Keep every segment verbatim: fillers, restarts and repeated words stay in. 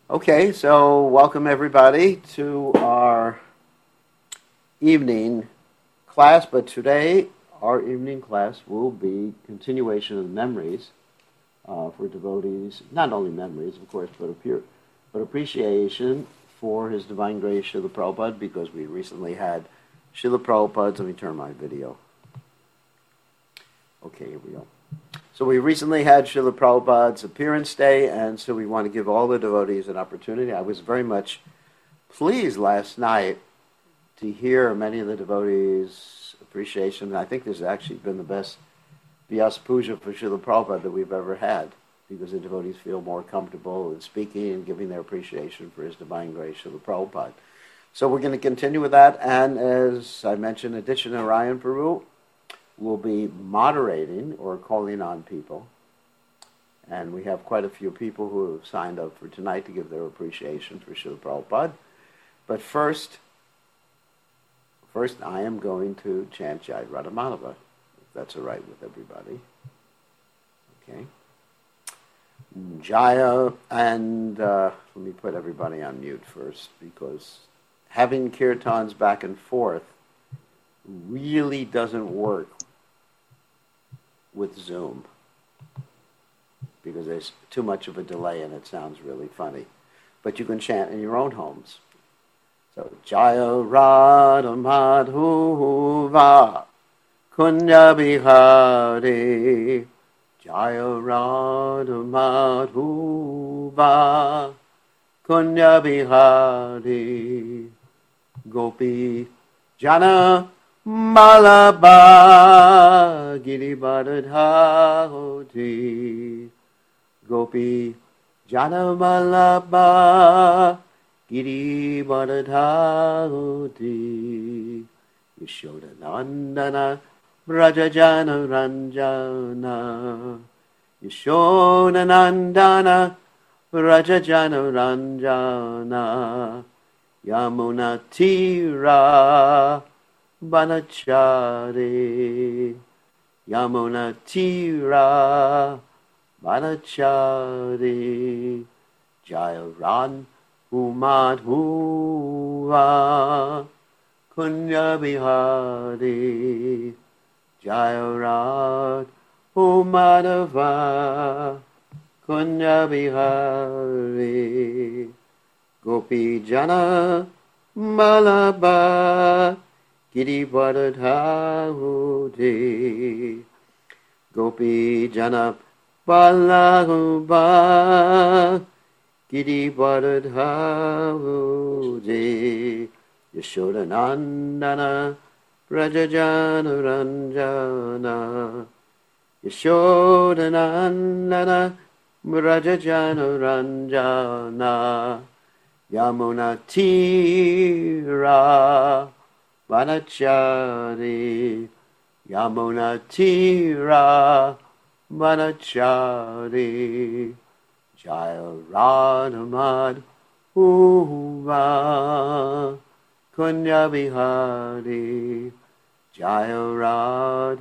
Okay, so welcome everybody to our evening class, but today our evening class will be continuation of the memories uh, for devotees, not only memories, of course, but, appear, but appreciation for His Divine Grace Srila Prabhupada, because we recently had Srila Prabhupada's, let me turn my video. Okay, here we go. So we recently had Srila Prabhupada's appearance day, and so we want to give all the devotees an opportunity. I was very much pleased last night to hear many of the devotees' appreciation. I think this has actually been the best Vyasa Puja for Srila Prabhupada that we've ever had, because the devotees feel more comfortable in speaking and giving their appreciation for His Divine Grace Srila Prabhupada. So we're going to continue with that, and as I mentioned, Aditya Narayan Prabhu will be moderating or calling on people. And we have quite a few people who have signed up for tonight to give their appreciation for Srila Prabhupada. But first, first I am going to chant Jai Radhamadava, if that's all right with everybody. Okay. Jaya, and uh, let me put everybody on mute first, because having kirtans back and forth really doesn't work with Zoom, because there's too much of a delay and it sounds really funny. But you can chant in your own homes. So, Jaya Radha Madhuva Kunya Bihari, Jaya Radha Madhuva Kunya Bihari, Gopi Jana Malaba Giribadhati, Gopi Jana Malaba Giribadhati, Yashoda Nandana Brajajana Ranjana, Yashoda Nandana Brajajana Ranjana, Yamuna Tira Banachari, Yamuna Tira Banachari, Jayaran Umadhuva Kunya Bihari, Jayaran Umadhuva Kunya Bihari, Gopi Jana Malaba Giribadhati, Gopi Jana Balaghuba Giribadhati, Yashoda Nandana Brajajana Ranjana, Yashoda Nandana Brajajana Ranjana, Yamuna Tira Banachari, Yamuna Tira Banachari, Jaya Radhamad Uva Kunya Bihari, Jaya Rad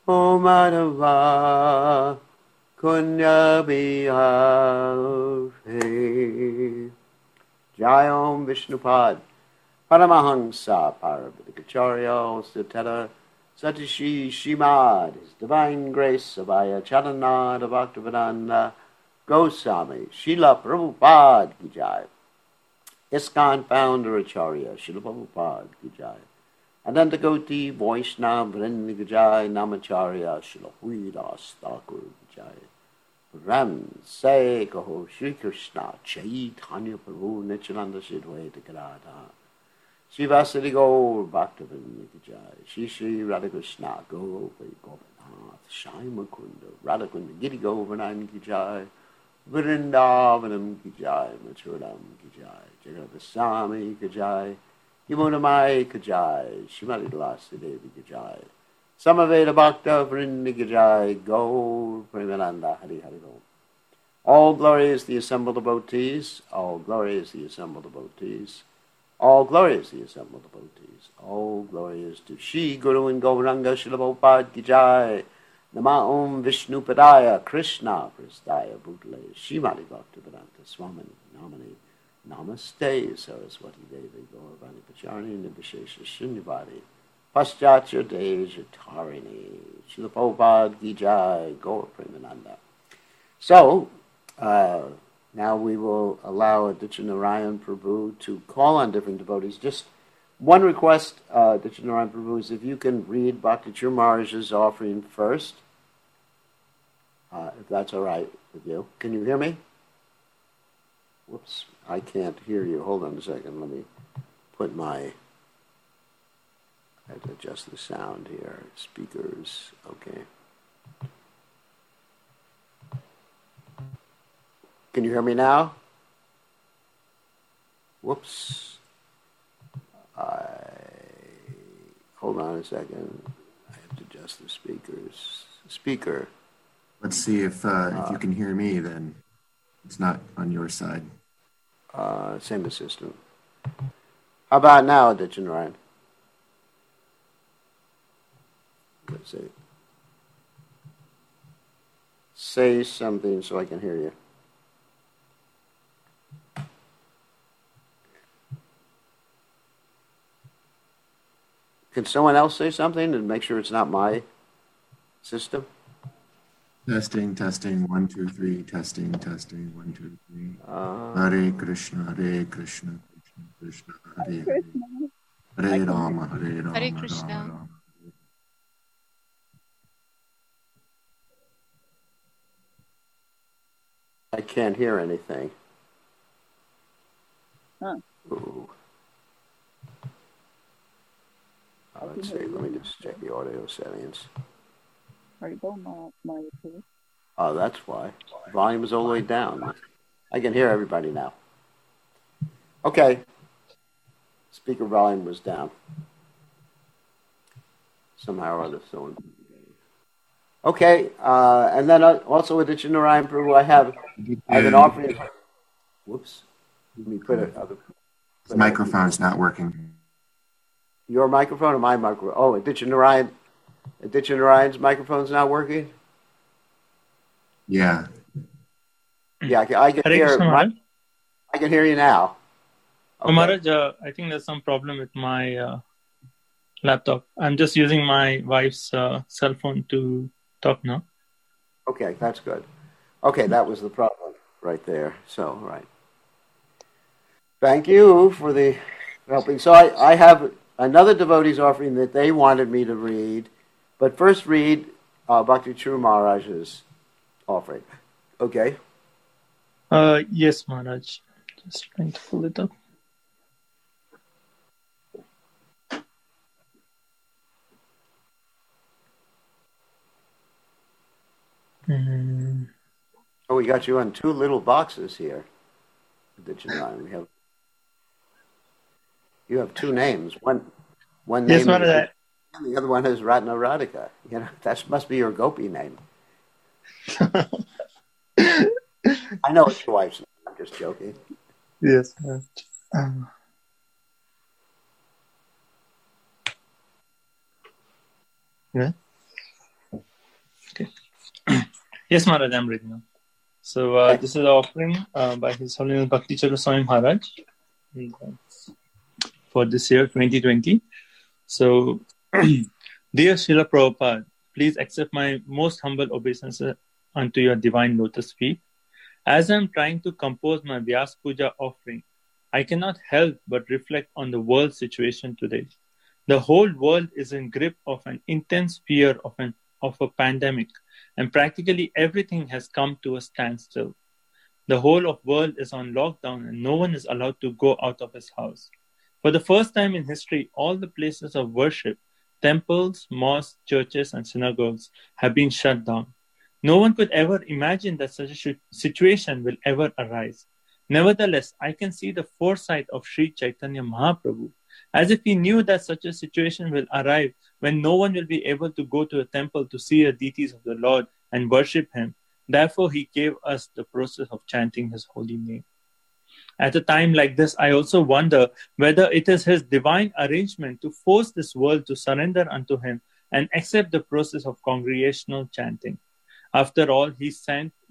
Omadava Kunya Bihari. Jayom Vishnupad Paramahansa Parabhikacharya Sutara Satishi Shimad, His Divine Grace Abhaya Charanada Bhaktivedanta Goswami Srila Prabhupada Ki Jai, ISKCON Founder Acharya Srila Prabhupada Ki Jai, Anantakoti Vaishnava Vrinda Ki Jai, Namacharya Srila Haridas Thakur Ki Jai, Ram say Kaho Shri Krishna Chaitanya Prabhu Nityananda Sidvaita Gadadha, Shri Vasari Gaur Bhaktivinoda Ki Jai, Shri Shri Radhakrishna Gopi Govardhanath Shai Mukunda Radhakunda Giri Govardhan Ki Jai, Vrindavanam Ki Jai, Mathuram Ki Jai, Jagadaswami Ki Jai, Yamunamai Ki Jai, Shrimati Tulasi Devi Ki Jai, Samaveda Bhakta Vrinda Ki Jai, Gaur Premananda Hari Hari Gaur. All glory is the assembled devotees, all glory is the assembled devotees, all glory is the assembled devotees, all glory is to Shri Guru and Gauranga Srila Prabhupada Ki Jai, Nama Om Vishnupadaya Krishna Prasthaya Bhutale Shrimati Bhaktivedanta Swami Namani Namaste Saraswati Devi Gauravani Pacharni Nibhishesha Shunyavadi Paschatya Deja Tarini Srila Prabhupada Ki Jai Gaur Premananda. So, uh, now we will allow Aditya Narayan Prabhu to call on different devotees. Just one request, uh, Aditya Narayan Prabhu, is if you can read Bhakti Chur Maharaj's offering first, uh, if that's all right with you. Can you hear me? Whoops, I can't hear you. Hold on a second. Let me put my... I have to adjust the sound here. Speakers, okay. Can you hear me now? Whoops. I... Hold on a second. I have to adjust the speakers. Speaker. Let's see if, uh, if you can hear me, then it's not on your side. Uh, same assistant. How about now, Aditya Narayan? Let's see. Say something so I can hear you. Can someone else say something and make sure it's not my system? Testing, testing, one, two, three, testing, testing, one, two, three. Uh, Hare Krishna, Hare Krishna, Krishna, Krishna, Hare Hare. Hare Rama, Hare Rama, Hare Rama Krishna. Rama. I can't hear anything. Huh. Ooh. Uh, let's see. Let me just check the audio settings. Haribo Ma Mayapur. Oh, that's why. Volume is all the way down. I can hear everybody now. Okay. Speaker volume was down. Somehow or other. So okay. Uh, and then uh, also with Aditya Narayan Prabhu, I have, I have an offering. Whoops. Let me put it. Other, The microphone's not working. Your microphone or my microphone? Oh, Aditya Narayan. Aditya Narayan's microphone's not working? Yeah. Yeah, I can, I can Hare hear. Krishna, My, Maharaj. I can hear you now. Oh, Maharaj, uh, I think there's some problem with my uh, laptop. I'm just using my wife's uh, cell phone to talk now. Okay, that's good. Okay, that was the problem right there. So, right. Thank you for the helping. So I, I have another devotee's offering that they wanted me to read, but first read uh, Bhakti Chur Maharaj's offering. Okay? Uh, yes, Maharaj. Just trying to pull it up. Mm. Oh, we got you on two little boxes here. Did you know? We have you have two names. One one Yes, name Maharaj. is, the other one is Ratna Radhika. You know, that must be your Gopi name. I know it's your wife's name. I'm just joking. Yes, Maharaj. Um, yeah. Okay. Yes, Maharaj, I'm ready now. So uh, this is an offering uh, by His Holiness Bhakti Chakra Swami Maharaj for this year, twenty twenty. So, dear Srila Prabhupada, please accept my most humble obeisance unto your divine lotus feet. As I am trying to compose my Vyas Puja offering, I cannot help but reflect on the world situation today. The whole world is in grip of an intense fear of an of a pandemic, and practically everything has come to a standstill. The whole of world is on lockdown, and no one is allowed to go out of his house. For the first time in history, all the places of worship, temples, mosques, churches, and synagogues have been shut down. No one could ever imagine that such a situation will ever arise. Nevertheless, I can see the foresight of Sri Chaitanya Mahaprabhu, as if he knew that such a situation will arrive when no one will be able to go to a temple to see the deities of the Lord and worship him. Therefore, he gave us the process of chanting his holy name. At a time like this, I also wonder whether it is his divine arrangement to force this world to surrender unto him and accept the process of congregational chanting. After all, he sent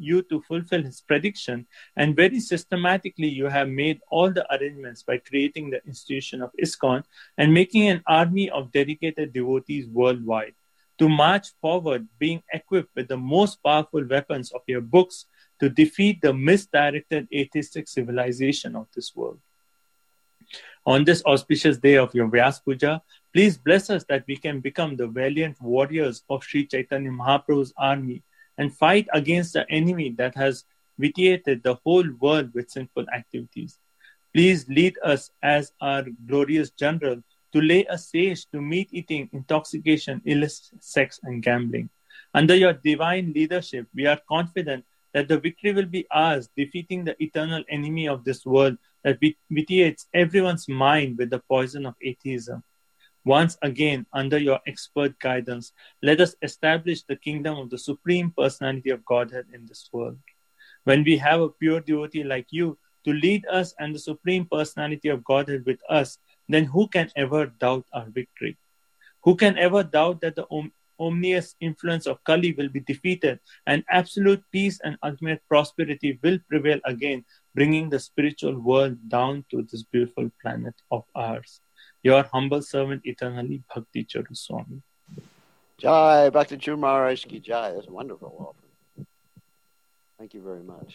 you to fulfill his prediction, and very systematically you have made all the arrangements by creating the institution of ISKCON and making an army of dedicated devotees worldwide to march forward, being equipped with the most powerful weapons of your books to defeat the misdirected atheistic civilization of this world. On this auspicious day of your Vyas Puja, please bless us that we can become the valiant warriors of Sri Chaitanya Mahaprabhu's army and fight against the enemy that has vitiated the whole world with sinful activities. Please lead us as our glorious general to lay a siege to meat-eating, intoxication, illicit sex, and gambling. Under your divine leadership, we are confident that the victory will be ours, defeating the eternal enemy of this world that vitiates everyone's mind with the poison of atheism. Once again, under your expert guidance, let us establish the kingdom of the Supreme Personality of Godhead in this world. When we have a pure devotee like you to lead us and the Supreme Personality of Godhead with us, then who can ever doubt our victory? Who can ever doubt that the om- omnious influence of Kali will be defeated and absolute peace and ultimate prosperity will prevail again, bringing the spiritual world down to this beautiful planet of ours? Your humble servant eternally, Bhakti Charu Swami. Jai, Bhakti Charu Maharaj ki Jai. That's a wonderful offering. Thank you very much.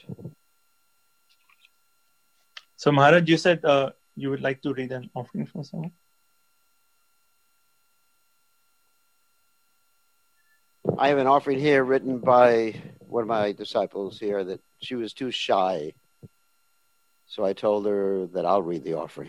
So Maharaj, you said uh, you would like to read an offering for someone? I have an offering here written by one of my disciples here that she was too shy. So I told her that I'll read the offering.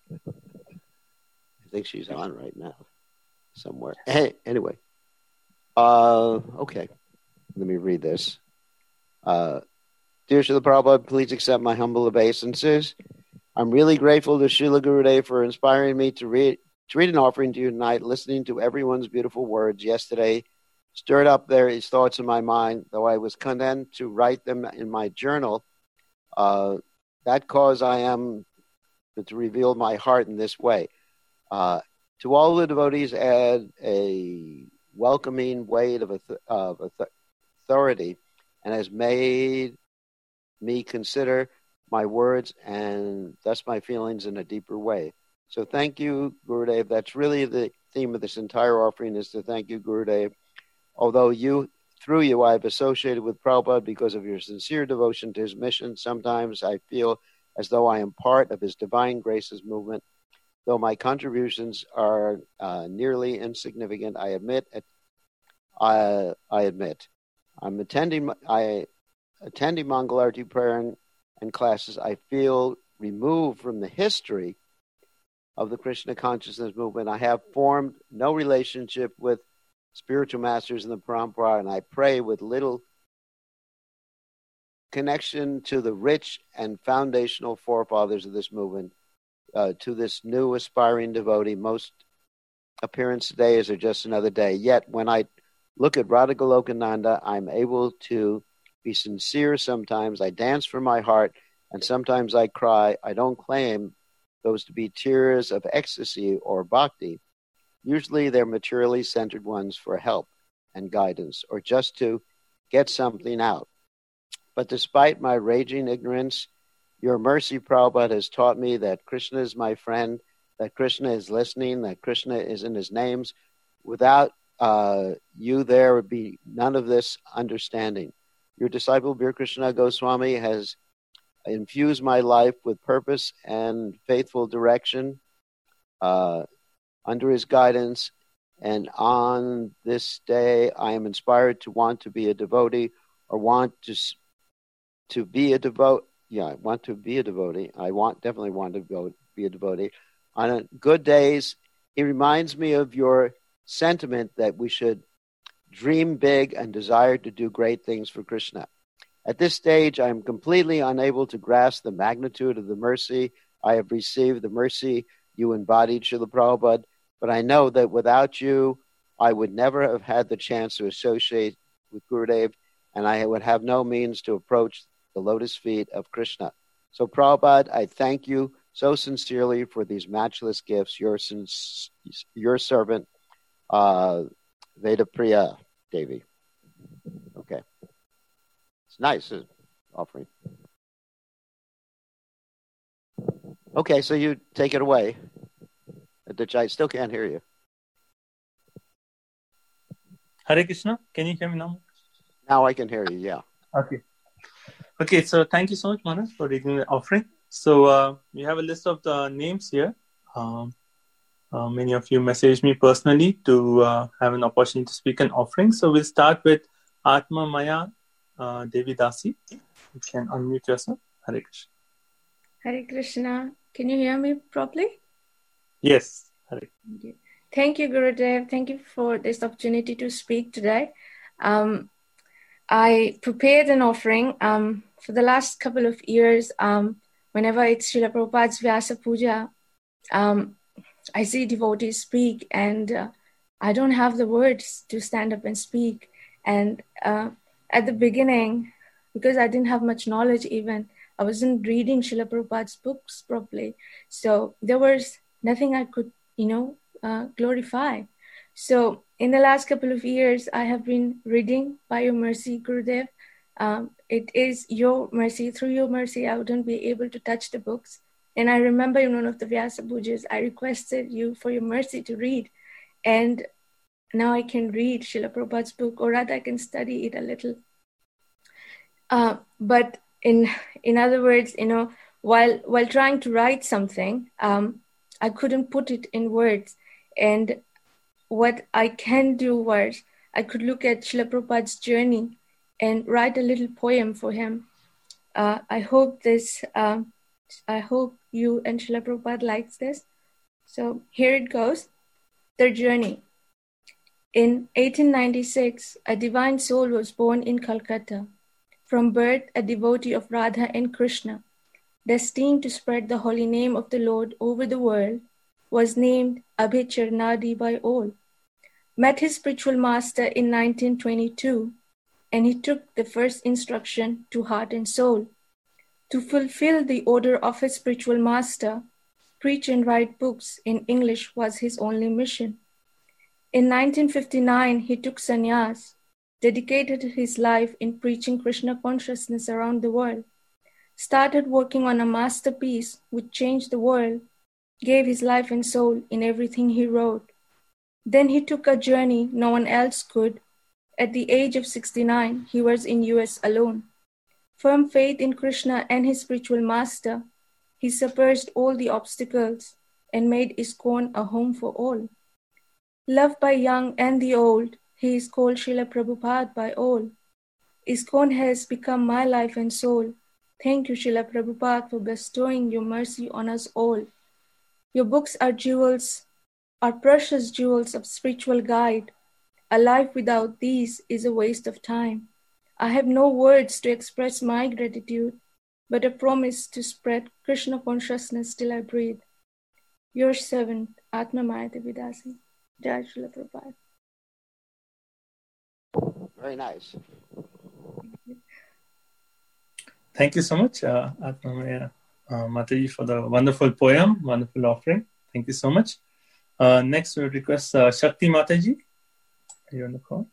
I think she's on right now somewhere. Hey, anyway. Uh, okay. Let me read this. Uh, Dear Srila Prabhupada, please accept my humble obeisances. I'm really grateful to Srila Gurudev for inspiring me to read, to read an offering to you tonight. Listening to everyone's beautiful words yesterday stirred up various thoughts in my mind, though I was content to write them in my journal. Uh, that cause I am to reveal my heart in this way. Uh, to all the devotees, add a welcoming weight of, of authority, and has made me consider my words and thus my feelings in a deeper way. So thank you, Gurudev. That's really the theme of this entire offering, is to thank you, Gurudev. Although you, through you, I've associated with Prabhupada because of your sincere devotion to his mission, sometimes I feel as though I am part of his divine graces movement. Though my contributions are uh, nearly insignificant, I admit. I, I admit, I'm attending. I attending Mangalarti prayer and, and classes. I feel removed from the history of the Krishna consciousness movement. I have formed no relationship with spiritual masters in the Parampara, and I pray with little connection to the rich and foundational forefathers of this movement. Uh, to this new aspiring devotee, most appearance days are just another day. Yet when I look at Radha Golokananda, I'm able to be sincere sometimes. I dance from my heart, and sometimes I cry. I don't claim those to be tears of ecstasy or bhakti. Usually they're materially centered ones for help and guidance, or just to get something out. But despite my raging ignorance, your mercy, Prabhupada, has taught me that Krishna is my friend, that Krishna is listening, that Krishna is in his names. Without uh, you, there would be none of this understanding. Your disciple, Bir Krishna Goswami, has infused my life with purpose and faithful direction uh, under his guidance. And on this day, I am inspired to want to be a devotee, or want to, to be a devotee. Yeah, I want to be a devotee. I want definitely want to go be a devotee. On good days, he reminds me of your sentiment that we should dream big and desire to do great things for Krishna. At this stage, I am completely unable to grasp the magnitude of the mercy I have received, the mercy you embodied, Srila Prabhupada. But I know that without you, I would never have had the chance to associate with Gurudev, and I would have no means to approach the lotus feet of Krishna. So Prabhupada, I thank you so sincerely for these matchless gifts. Your, sin- your servant, uh, Vedapriya Devi. Okay. It's nice uh, offering. Okay, so you take it away. I still can't hear you. Hare Krishna, can you hear me now? Now I can hear you, yeah. Okay. Okay, so thank you so much, Manas, for reading the offering. So uh, we have a list of the names here. Um, uh, many of you messaged me personally to uh, have an opportunity to speak an offering. So we'll start with Atma Maya uh, Devi Dasi. You can unmute yourself. Hare Krishna. Hare Krishna. Can you hear me properly? Yes. Hare. Thank you. Thank you, Gurudev. Thank you for this opportunity to speak today. Um, I prepared an offering um, for the last couple of years. Um, whenever it's Srila Prabhupada's Vyasa Puja, um, I see devotees speak, and uh, I don't have the words to stand up and speak. And uh, at the beginning, because I didn't have much knowledge even, I wasn't reading Srila Prabhupada's books properly. So there was nothing I could, you know, uh, glorify. So in the last couple of years, I have been reading by your mercy, Gurudev. Um, it is your mercy. Through your mercy, I wouldn't be able to touch the books. And I remember in one of the Vyasa Pujas, I requested you for your mercy to read. And now I can read Srila Prabhupada's book, or rather I can study it a little. Uh, but in in other words, you know, while while trying to write something, um, I couldn't put it in words. And what I can do was I could look at Srila Prabhupada's journey and write a little poem for him. Uh, I hope this. Um, I hope you and Srila Prabhupada likes this. So here it goes. Their journey. In eighteen ninety-six, a divine soul was born in Calcutta. From birth, a devotee of Radha and Krishna, destined to spread the holy name of the Lord over the world, was named Abhicharnadi by all. Met his spiritual master in nineteen twenty-two, and he took the first instruction to heart and soul. To fulfill the order of his spiritual master, preach and write books in English was his only mission. In nineteen fifty-nine, he took sannyas, dedicated his life in preaching Krishna consciousness around the world, started working on a masterpiece which changed the world, gave his life and soul in everything he wrote. Then he took a journey no one else could. At the age of sixty-nine, he was in U S alone. Firm faith in Krishna and his spiritual master, he surpassed all the obstacles and made ISKCON a home for all. Loved by young and the old, he is called Srila Prabhupada by all. ISKCON has become my life and soul. Thank you, Srila Prabhupada, for bestowing your mercy on us all. Your books are jewels, are precious jewels of spiritual guide. A life without these is a waste of time. I have no words to express my gratitude, but a promise to spread Krishna consciousness till I breathe. Your servant, Atma Maya Devi Dasi. Jai Srila Prabhupada. Very nice. Thank you so much, uh, Atma Maya uh, Mataji, for the wonderful poem, wonderful offering. Thank you so much. Uh, next, we request uh, Shakti Mataji. Are you on the call?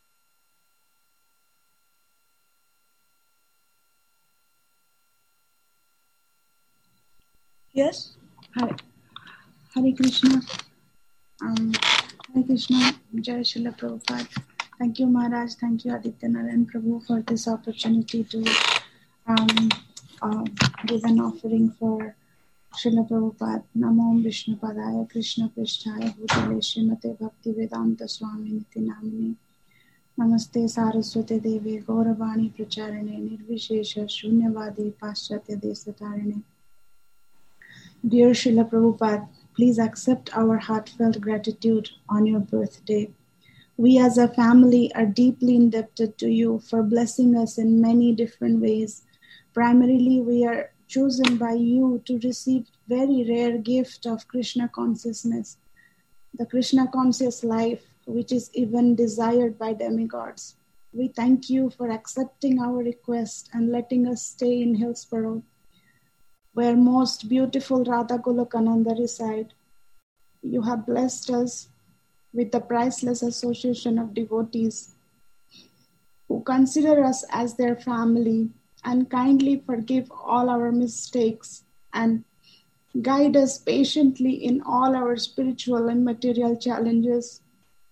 Yes. Hare, Hare Krishna. Um, Hare Krishna. Jai Srila Prabhupada. Thank you, Maharaj. Thank you, Aditya Narayan Prabhu, for this opportunity to um, uh, give an offering for Srila Prabhupada. Namo Vishnu Padaya Krishna Prishtaya Bhutale Srimate Bhakti Vedanta Swami Niti Namini. Namaste Saraswate Devi Gauravani Pracharane Nirvishesha Shunyavadi Paschatya Desatarane. Dear Srila Prabhupada, please accept our heartfelt gratitude on your birthday. We as a family are deeply indebted to you for blessing us in many different ways. Primarily, we are chosen by you to receive very rare gift of Krishna consciousness, the Krishna conscious life, which is even desired by demigods. We thank you for accepting our request and letting us stay in Hillsborough, where most beautiful Radha Golokananda reside. You have blessed us with the priceless association of devotees. who consider us as their family and kindly forgive all our mistakes and guide us patiently in all our spiritual and material challenges.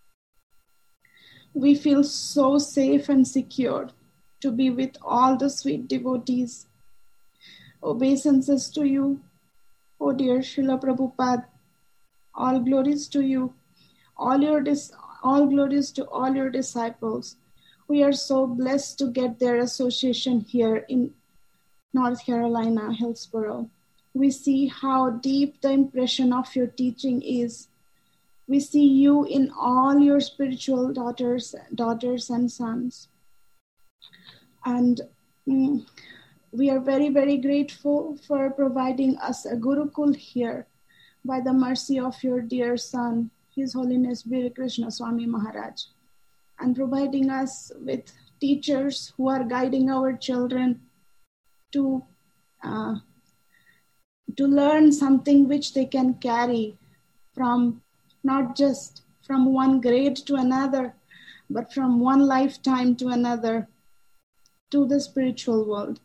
We feel so safe and secure to be with all the sweet devotees. Obeisances to you, O dear Srila Prabhupada. All glories to you. All your dis- all glories to all your disciples. We are so blessed to get their association here in North Carolina, Hillsborough. We see how deep the impression of your teaching is. We see you in all your spiritual daughters, daughters and sons. And mm, we are very, very grateful for providing us a Gurukul here by the mercy of your dear son, His Holiness Bir Krishna Swami Maharaj, and providing us with teachers who are guiding our children to uh, to learn something which they can carry from not just from one grade to another, but from one lifetime to another to the spiritual world.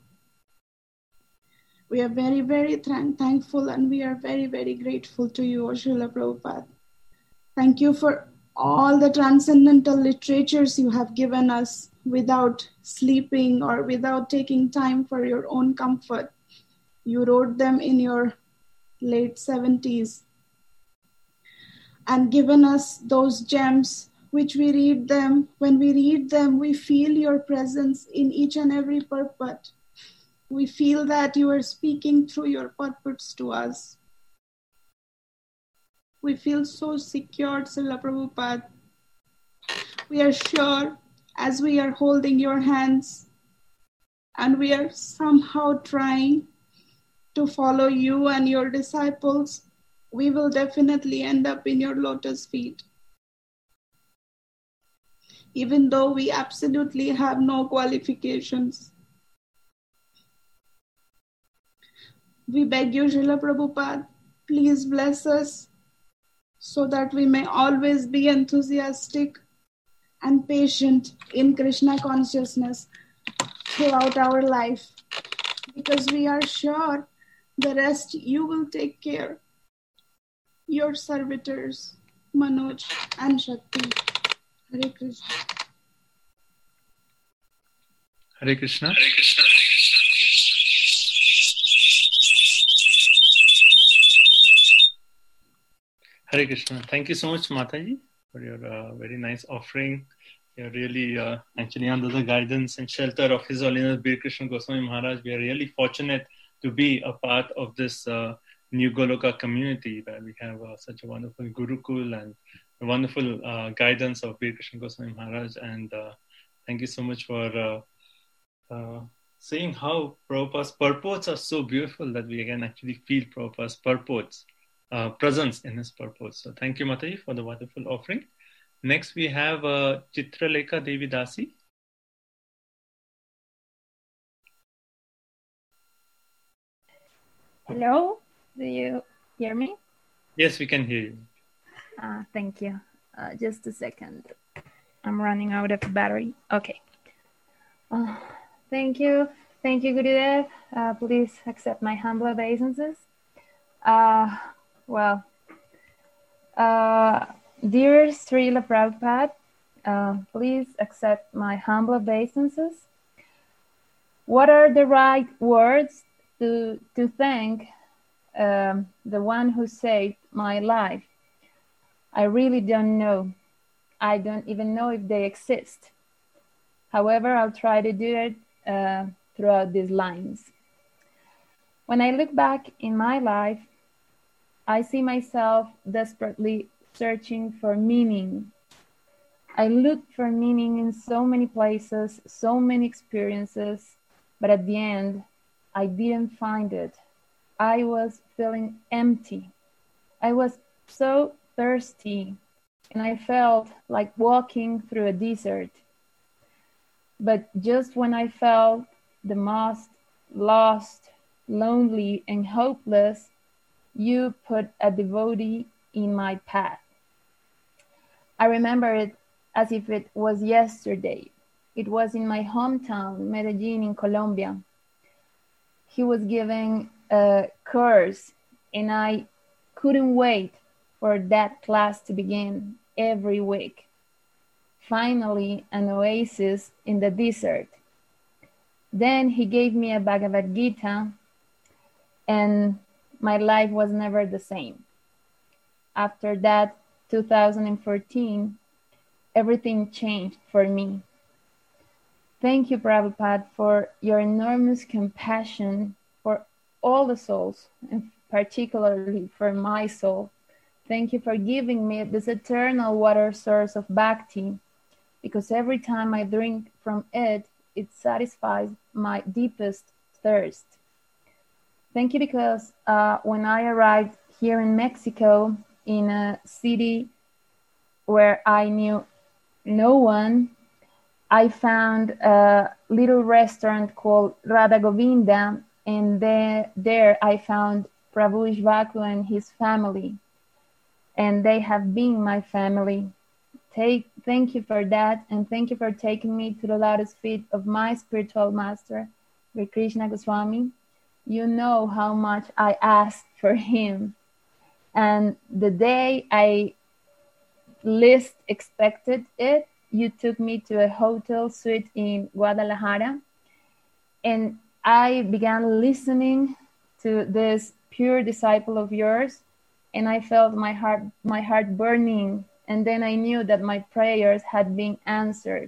We are very, very th- thankful and we are very, very grateful to you, O Srila Prabhupada. Thank you for all the transcendental literatures you have given us without sleeping or without taking time for your own comfort. You wrote them in your late seventies and given us those gems which we read them. When we read them, we feel your presence in each and every purport. We feel that you are speaking through your purports to us. We feel so secure, Srila Prabhupada. We are sure as we are holding your hands and we are somehow trying to follow you and your disciples, we will definitely end up in your lotus feet. Even though we absolutely have no qualifications. We beg you, Srila Prabhupada, please bless us so that we may always be enthusiastic and patient in Krishna consciousness throughout our life. Because we are sure the rest you will take care. Your servitors, Manoj and Shakti. Hare Krishna. Hare Krishna. Hare Krishna. Hare Krishna. Thank you so much, Mataji, for your uh, very nice offering. You're really uh, actually under the guidance and shelter of His Holiness Bir Krishna Goswami Maharaj. We are really fortunate to be a part of this uh, new Goloka community where we have uh, such a wonderful Gurukul and a wonderful uh, guidance of Bir Krishna Goswami Maharaj. And uh, thank you so much for uh, uh, saying how Prabhupada's purports are so beautiful that we can actually feel Prabhupada's purports, uh, presence in his purports. So thank you, Mataji, for the wonderful offering. Next, we have uh, Chitralekha Devi Dasi. Hello, do you hear me? Yes, we can hear you. Uh, thank you. Uh, just a second. I'm running out of battery. Okay. Uh, thank you. Thank you, Gurudev. Uh, please accept my humble obeisances. Uh, well, uh, dear Srila Prabhupada, uh, please accept my humble obeisances. What are the right words to, to thank um, the one who saved my life? I really don't know. I don't even know if they exist. However, I'll try to do it uh, throughout these lines. When I look back in my life, I see myself desperately searching for meaning. I looked for meaning in so many places, so many experiences, but at the end, I didn't find it. I was feeling empty. I was so thirsty, and I felt like walking through a desert. But just when I felt the most lost, lonely, and hopeless, you put a devotee in my path. I remember it as if it was yesterday. It was in my hometown, Medellin in Colombia. He was giving a course and I couldn't wait for that class to begin every week. Finally, an oasis in the desert. Then he gave me a Bhagavad Gita and my life was never the same. After that, two thousand fourteen, everything changed for me. Thank you, Prabhupada, for your enormous compassion for all the souls, and particularly for my soul. Thank you for giving me this eternal water source of bhakti, because every time I drink from it, it satisfies my deepest thirst. Thank you because uh, when I arrived here in Mexico, in a city where I knew no one, I found a little restaurant called Radha Govinda, and there, there I found Prabhu Ishvaku and his family, and they have been my family. Take, thank you for that, and thank you for taking me to the lotus feet of my spiritual master, Sri Krishna Goswami. You know how much I asked for him, and the day I least expected it, you took me to a hotel suite in Guadalajara, and I began listening to this pure disciple of yours, and I felt my heart, my heart burning, and then I knew that my prayers had been answered.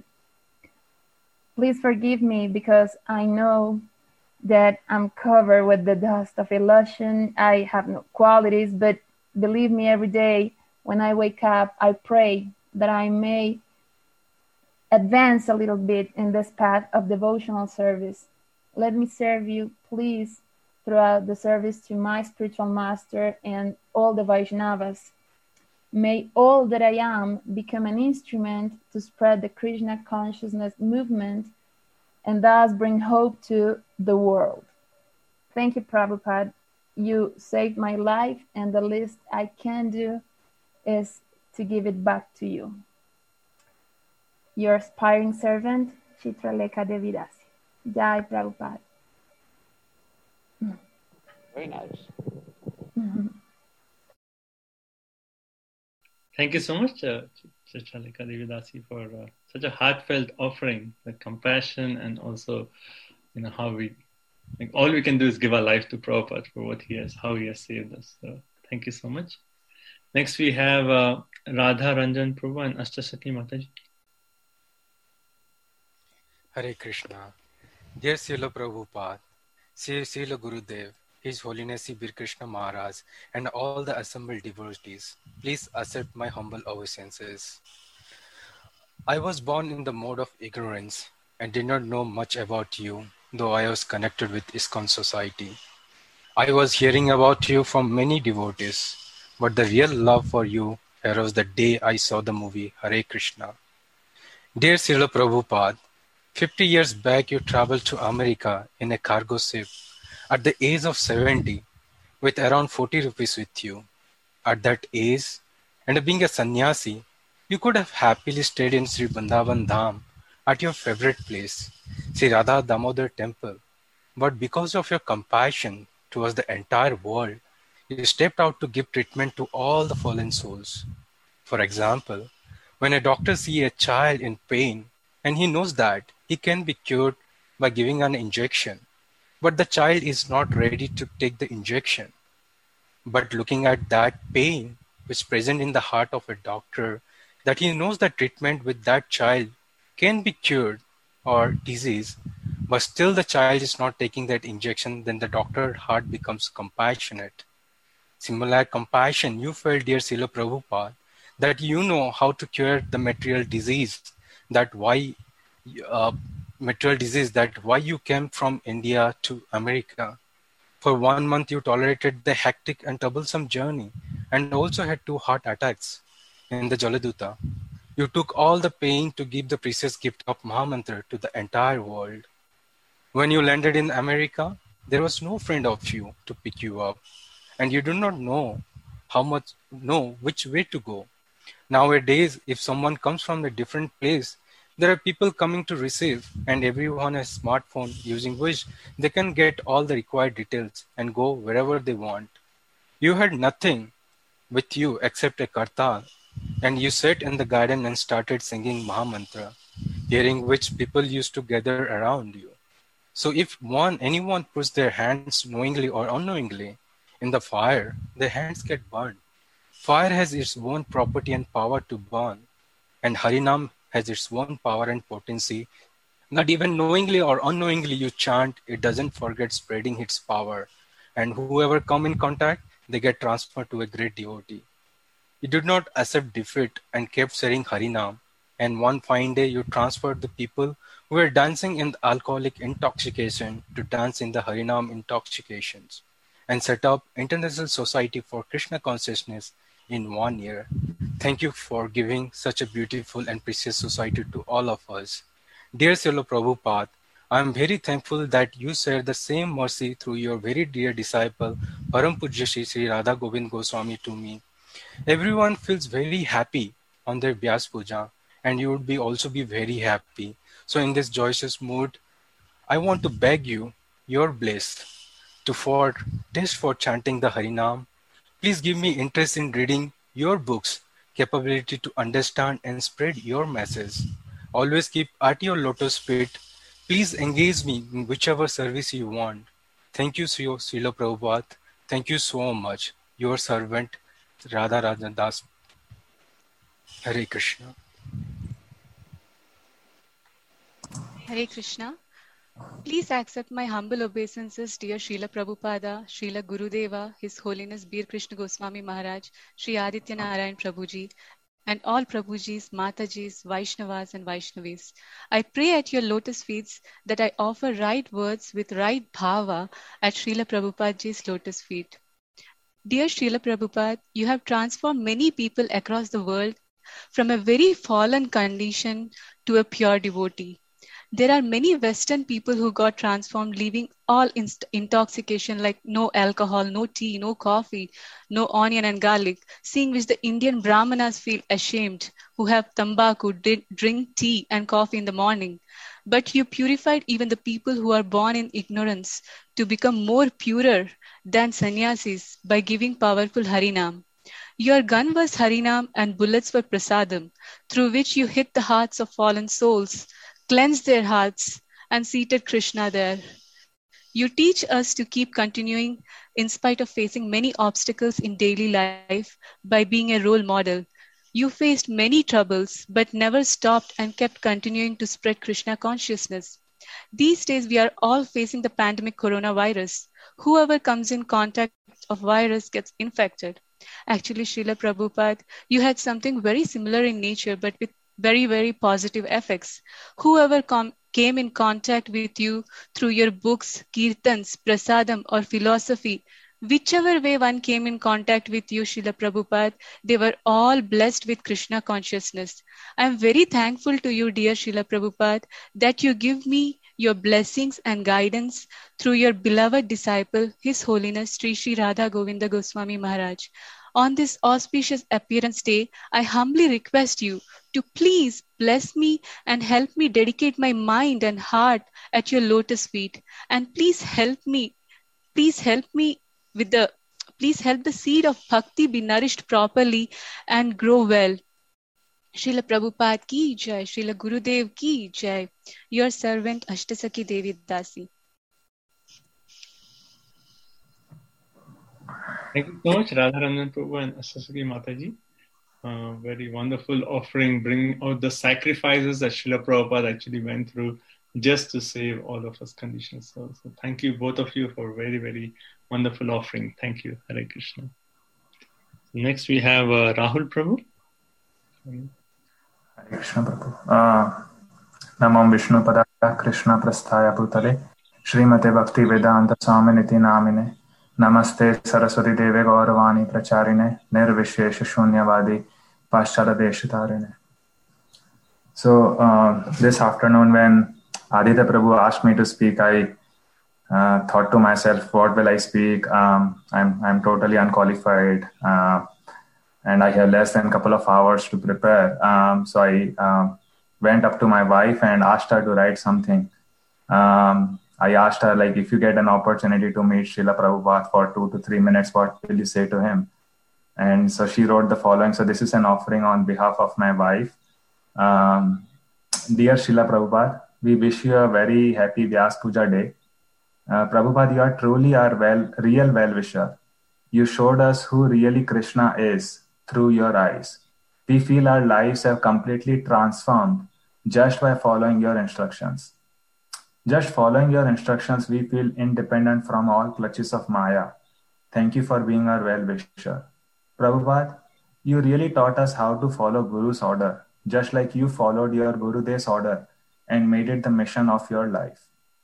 Please forgive me because I know that I'm covered with the dust of illusion. I have no qualities, but believe me, every day when I wake up, I pray that I may advance a little bit in this path of devotional service. Let me serve you, please, throughout the service to my spiritual master and all the Vaishnavas. May all that I am become an instrument to spread the Krishna consciousness movement and thus bring hope to the world. Thank you, Prabhupada. You saved my life, and the least I can do is to give it back to you. Your aspiring servant, Chitralekha Devidasi. Jai Prabhupada. Very nice. Mm-hmm. Thank you so much, uh, Chitralekha Devidasi, for uh, such a heartfelt offering, the compassion, and also, you know, how we, like, all we can do is give our life to Prabhupada for what he has, how he has saved us. So thank you so much. Next we have uh, Radha Ranjan Prabhu and Ashtasaki Mataji. Hare Krishna. Dear Srila Prabhupada, Sri Srila Gurudev, His Holiness Sri Bir Krishna Maharaj, and all the assembled devotees, please accept my humble obeisances. I was born in the mode of ignorance and did not know much about you, though I was connected with ISKCON society. I was hearing about you from many devotees, but the real love for you arose the day I saw the movie Hare Krishna. Dear Srila Prabhupada, fifty years back you traveled to America in a cargo ship at the age of seventy with around forty rupees with you. At that age, and being a sannyasi, you could have happily stayed in Sri Vrindavan Dham at your favorite place, Sri Radha Damodar temple. But because of your compassion towards the entire world, you stepped out to give treatment to all the fallen souls. For example, when a doctor sees a child in pain and he knows that he can be cured by giving an injection, but the child is not ready to take the injection. But looking at that pain which is present in the heart of a doctor, that he knows that treatment with that child can be cured or disease, but still the child is not taking that injection, then the doctor's heart becomes compassionate. Similar compassion you felt, dear Srila Prabhupada, that you know how to cure the material disease, that why uh, material disease, that why you came from India to America. For one month you tolerated the hectic and troublesome journey and also had two heart attacks in the Jaladuta. You took all the pain to give the precious gift of Mahamantra to the entire world. When you landed in America, there was no friend of you to pick you up, and you do not know how much, know which way to go. Nowadays, if someone comes from a different place, There are people coming to receive, and everyone has a smartphone using which they can get all the required details and go wherever they want. You had nothing with you except a kartal, and you sat in the garden and started singing Mahamantra, hearing which people used to gather around you. So if one anyone puts their hands knowingly or unknowingly in the fire, their hands get burned. Fire has its own property and power to burn, and Harinam has its own power and potency. Not even knowingly or unknowingly you chant, it doesn't forget spreading its power. And whoever come in contact, they get transferred to a great devotee. You did not accept defeat and kept saying Harinam. And one fine day you transferred the people who were dancing in the alcoholic intoxication to dance in the Harinam intoxications, and set up International Society for Krishna Consciousness in one year. Thank you for giving such a beautiful and precious society to all of us. Dear Srila Prabhupada, I am very thankful that you share the same mercy through your very dear disciple, Param Pujya Shri Sri Radha Govind Goswami to me. Everyone feels very happy on their Vyas Puja, and you would be also be very happy. So in this joyous mood, I want to beg you, your bliss, to for test for chanting the Harinam. Please give me interest in reading your books, capability to understand and spread your message. Always keep at your lotus feet. Please engage me in whichever service you want. Thank you, Srila Prabhupada. Thank you so much. Your servant, Radha Rajan Das. Hare Krishna. Hare Krishna. Please accept my humble obeisances, dear Srila Prabhupada, Srila Gurudeva, His Holiness Bir Krishna Goswami Maharaj, Sri Aditya Narayan Prabhuji, and all Prabhujis, Matajis, Vaishnavas and Vaishnavis. I pray at your lotus feet that I offer right words with right bhava at Srila Prabhupadaji's lotus feet. Dear Srila Prabhupada, you have transformed many people across the world from a very fallen condition to a pure devotee. There are many Western people who got transformed, leaving all inst- intoxication like no alcohol, no tea, no coffee, no onion and garlic, seeing which the Indian Brahmanas feel ashamed, who have tambaku, did, drink tea and coffee in the morning. But you purified even the people who are born in ignorance to become more purer than sannyasis by giving powerful Harinam. Your gun was Harinam and bullets were prasadam, through which you hit the hearts of fallen souls, cleansed their hearts, and seated Krishna there. You teach us to keep continuing in spite of facing many obstacles in daily life by being a role model. You faced many troubles, but never stopped and kept continuing to spread Krishna consciousness. These days, we are all facing the pandemic coronavirus. Whoever comes in contact of virus gets infected. Actually, Srila Prabhupada, you had something very similar in nature, but with very, very positive effects. Whoever com- came in contact with you through your books, kirtans, prasadam, or philosophy, whichever way one came in contact with you, Srila Prabhupada, they were all blessed with Krishna consciousness. I am very thankful to you, dear Srila Prabhupada, that you give me your blessings and guidance through your beloved disciple, His Holiness Sri Sri Radha Govinda Goswami Maharaj. On this auspicious appearance day, I humbly request you to please bless me and help me dedicate my mind and heart at your lotus feet. And please help me, please help me with the, please help the seed of bhakti be nourished properly and grow well. Srila Prabhupada ki jai, Srila Gurudev ki jai. Your servant Ashtasaki Devi Dasi. Thank you so much, Radharanjan Prabhu and Ashtasaki Mataji. Uh, very wonderful offering, bringing out the sacrifices that Srila Prabhupada actually went through just to save all of us conditioned souls. So thank you, both of you, for very, very wonderful offering. Thank you. Hare Krishna. Next, we have uh, Rahul Prabhu. Hare Krishna Prabhu. Uh, Namam Vishnu Padaya Krishna Prasthaya Bhutale Srimate Bhakti Vedanta Swaminiti Namine Namaste Saraswati Deve Gauravani Pracharine Nirvishesha Shunyavadi Paschala Deshatarine. So uh, this afternoon when Aditya Prabhu asked me to speak, I uh, thought to myself, what will I speak? Um, I'm I'm totally unqualified uh, and I have less than a couple of hours to prepare. Um, so I uh, went up to my wife and asked her to write something. Um, I asked her, like, if you get an opportunity to meet Srila Prabhupada for two to three minutes, what will you say to him? And so she wrote the following. So this is an offering on behalf of my wife. Um, Dear Srila Prabhupada, we wish you a very happy Vyas Puja day. Uh, Prabhupada, you are truly our well, real well-wisher. You showed us who really Krishna is through your eyes. We feel our lives have completely transformed just by following your instructions. Just following your instructions, we feel independent from all clutches of Maya. Thank you for being our well-wisher. Prabhupada, you really taught us how to follow Guru's order, just like you followed your Gurudev's order and made it the mission of your life.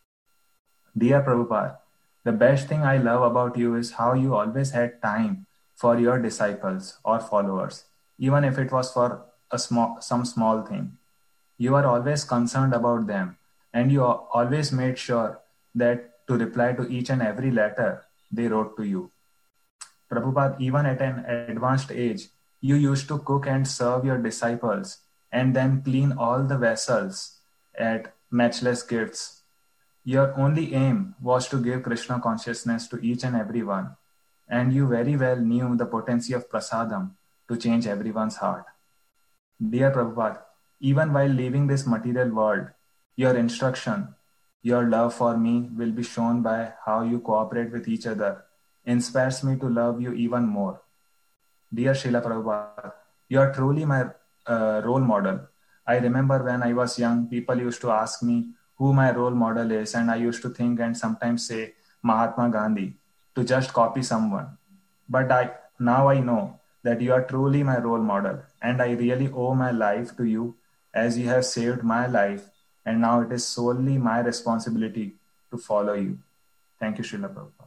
Dear Prabhupada, the best thing I love about you is how you always had time for your disciples or followers, even if it was for a small, some small thing. You are always concerned about them, and you always made sure that to reply to each and every letter they wrote to you. Prabhupada, even at an advanced age, you used to cook and serve your disciples and then clean all the vessels at Matchless Gifts. Your only aim was to give Krishna consciousness to each and every one, and you very well knew the potency of prasadam to change everyone's heart. Dear Prabhupada, even while leaving this material world, your instruction, your love for me will be shown by how you cooperate with each other, inspires me to love you even more. Dear Srila Prabhupada, you are truly my uh, role model. I remember when I was young, people used to ask me who my role model is, and I used to think and sometimes say Mahatma Gandhi to just copy someone. But I now I know that you are truly my role model, and I really owe my life to you as you have saved my life, and now it is solely my responsibility to follow you. Thank you, Srila Prabhupada.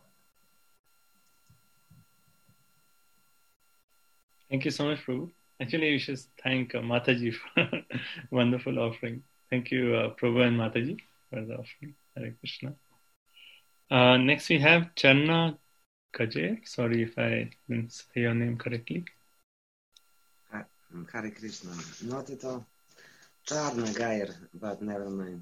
Thank you so much, Prabhu. Actually, we should thank uh, Mataji for wonderful offering. Thank you, uh, Prabhu and Mataji, for the offering. Hare Krishna. Uh, next, we have Charna Kajer. Sorry if I didn't say your name correctly. Hare Krishna. Not at all. Charna Gayer, but never mind.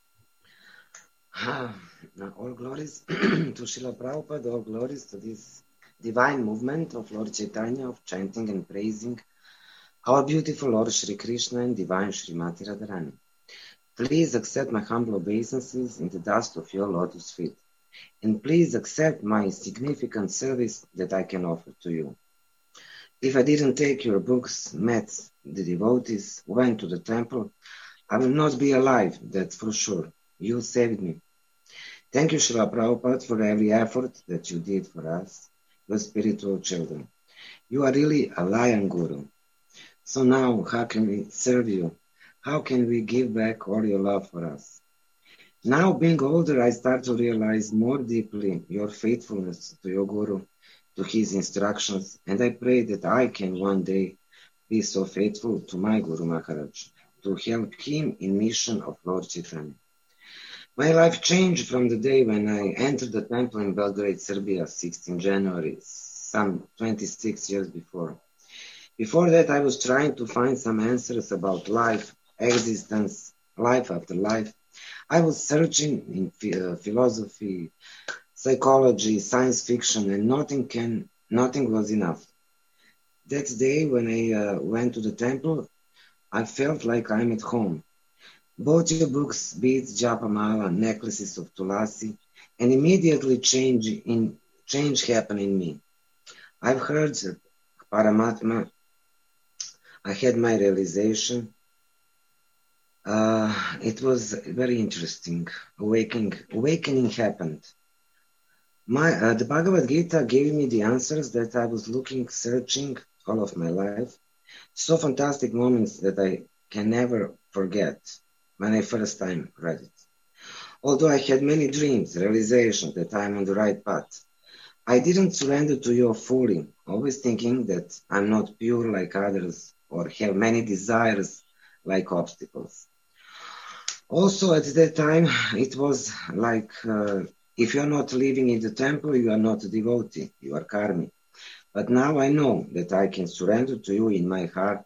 Ah, all glories to Srila Prabhupada, all glories to this divine movement of Lord Chaitanya of chanting and praising our beautiful Lord Shri Krishna and divine Srimati Radharani. Please accept my humble obeisances in the dust of your lotus feet, and please accept my significant service that I can offer to you. If I didn't take your books, met the devotees, went to the temple, I will not be alive, that's for sure. You saved me. Thank you, Srila Prabhupada, for every effort that you did for us, your spiritual children. You are really a lion guru. So now, how can we serve you? How can we give back all your love for us? Now, being older, I start to realize more deeply your faithfulness to your guru, to his instructions, and I pray that I can one day be so faithful to my Guru Maharaj, to help him in mission of Lord Chaitanya. My life changed from the day when I entered the temple in Belgrade, Serbia, sixteenth January, some twenty-six years before. Before that, I was trying to find some answers about life, existence, life after life. I was searching in uh, philosophy, psychology, science fiction, and nothing can, nothing was enough. That day when I uh, went to the temple, I felt like I'm at home. Bought your books, beads, japamala, necklaces of tulasi, and immediately change in change happened in me. I've heard Paramatma. I had my realization. Uh, it was very interesting. Awakening, awakening happened. My uh, the Bhagavad Gita gave me the answers that I was looking, searching all of my life. So fantastic moments that I can never forget when I first time read it. Although I had many dreams, realization that I'm on the right path, I didn't surrender to you fully, always thinking that I'm not pure like others or have many desires like obstacles. Also at that time, it was like, uh, if you're not living in the temple, you are not a devotee, you are karmi. But now I know that I can surrender to you in my heart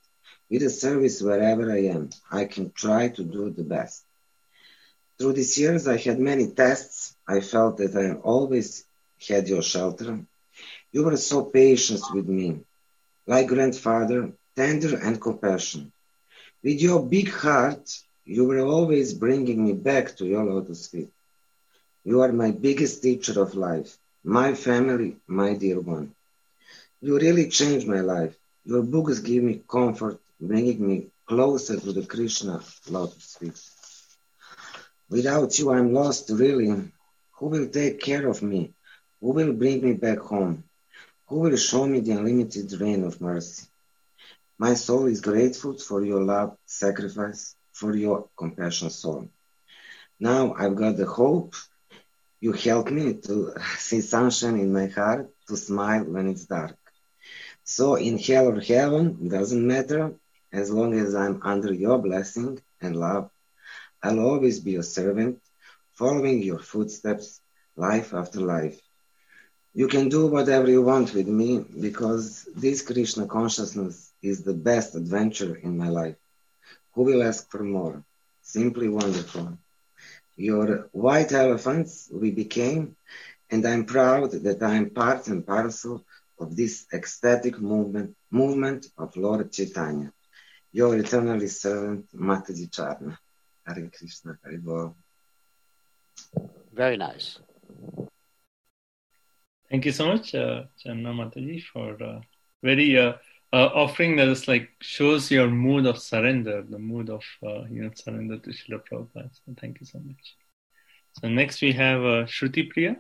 With a service wherever I am, I can try to do the best. Through these years, I had many tests. I felt that I always had your shelter. You were so patient with me, like grandfather, tender and compassionate. With your big heart, you were always bringing me back to your lotus feet. You are my biggest teacher of life, my family, my dear one. You really changed my life. Your books give me comfort, bringing me closer to the Krishna lotus feet. Without you, I'm lost, really. Who will take care of me? Who will bring me back home? Who will show me the unlimited rain of mercy? My soul is grateful for your love, sacrifice, for your compassion soul. Now I've got the hope. You help me to see sunshine in my heart, to smile when it's dark. So in hell or heaven, doesn't matter, as long as I'm under your blessing and love, I'll always be a servant, following your footsteps, life after life. You can do whatever you want with me, because this Krishna consciousness is the best adventure in my life. Who will ask for more? Simply wonderful. Your white elephants we became, and I'm proud that I'm part and parcel of this ecstatic movement, movement of Lord Chaitanya. Your eternally servant, Mataji Charna. Hare Krishna, Hare Bol. Very nice. Thank you so much, uh, Channa Mataji, for uh, very uh, uh, offering that is like shows your mood of surrender, the mood of uh, you know surrender to Srila Prabhupada. So thank you so much. So next we have uh, Shruti Priya.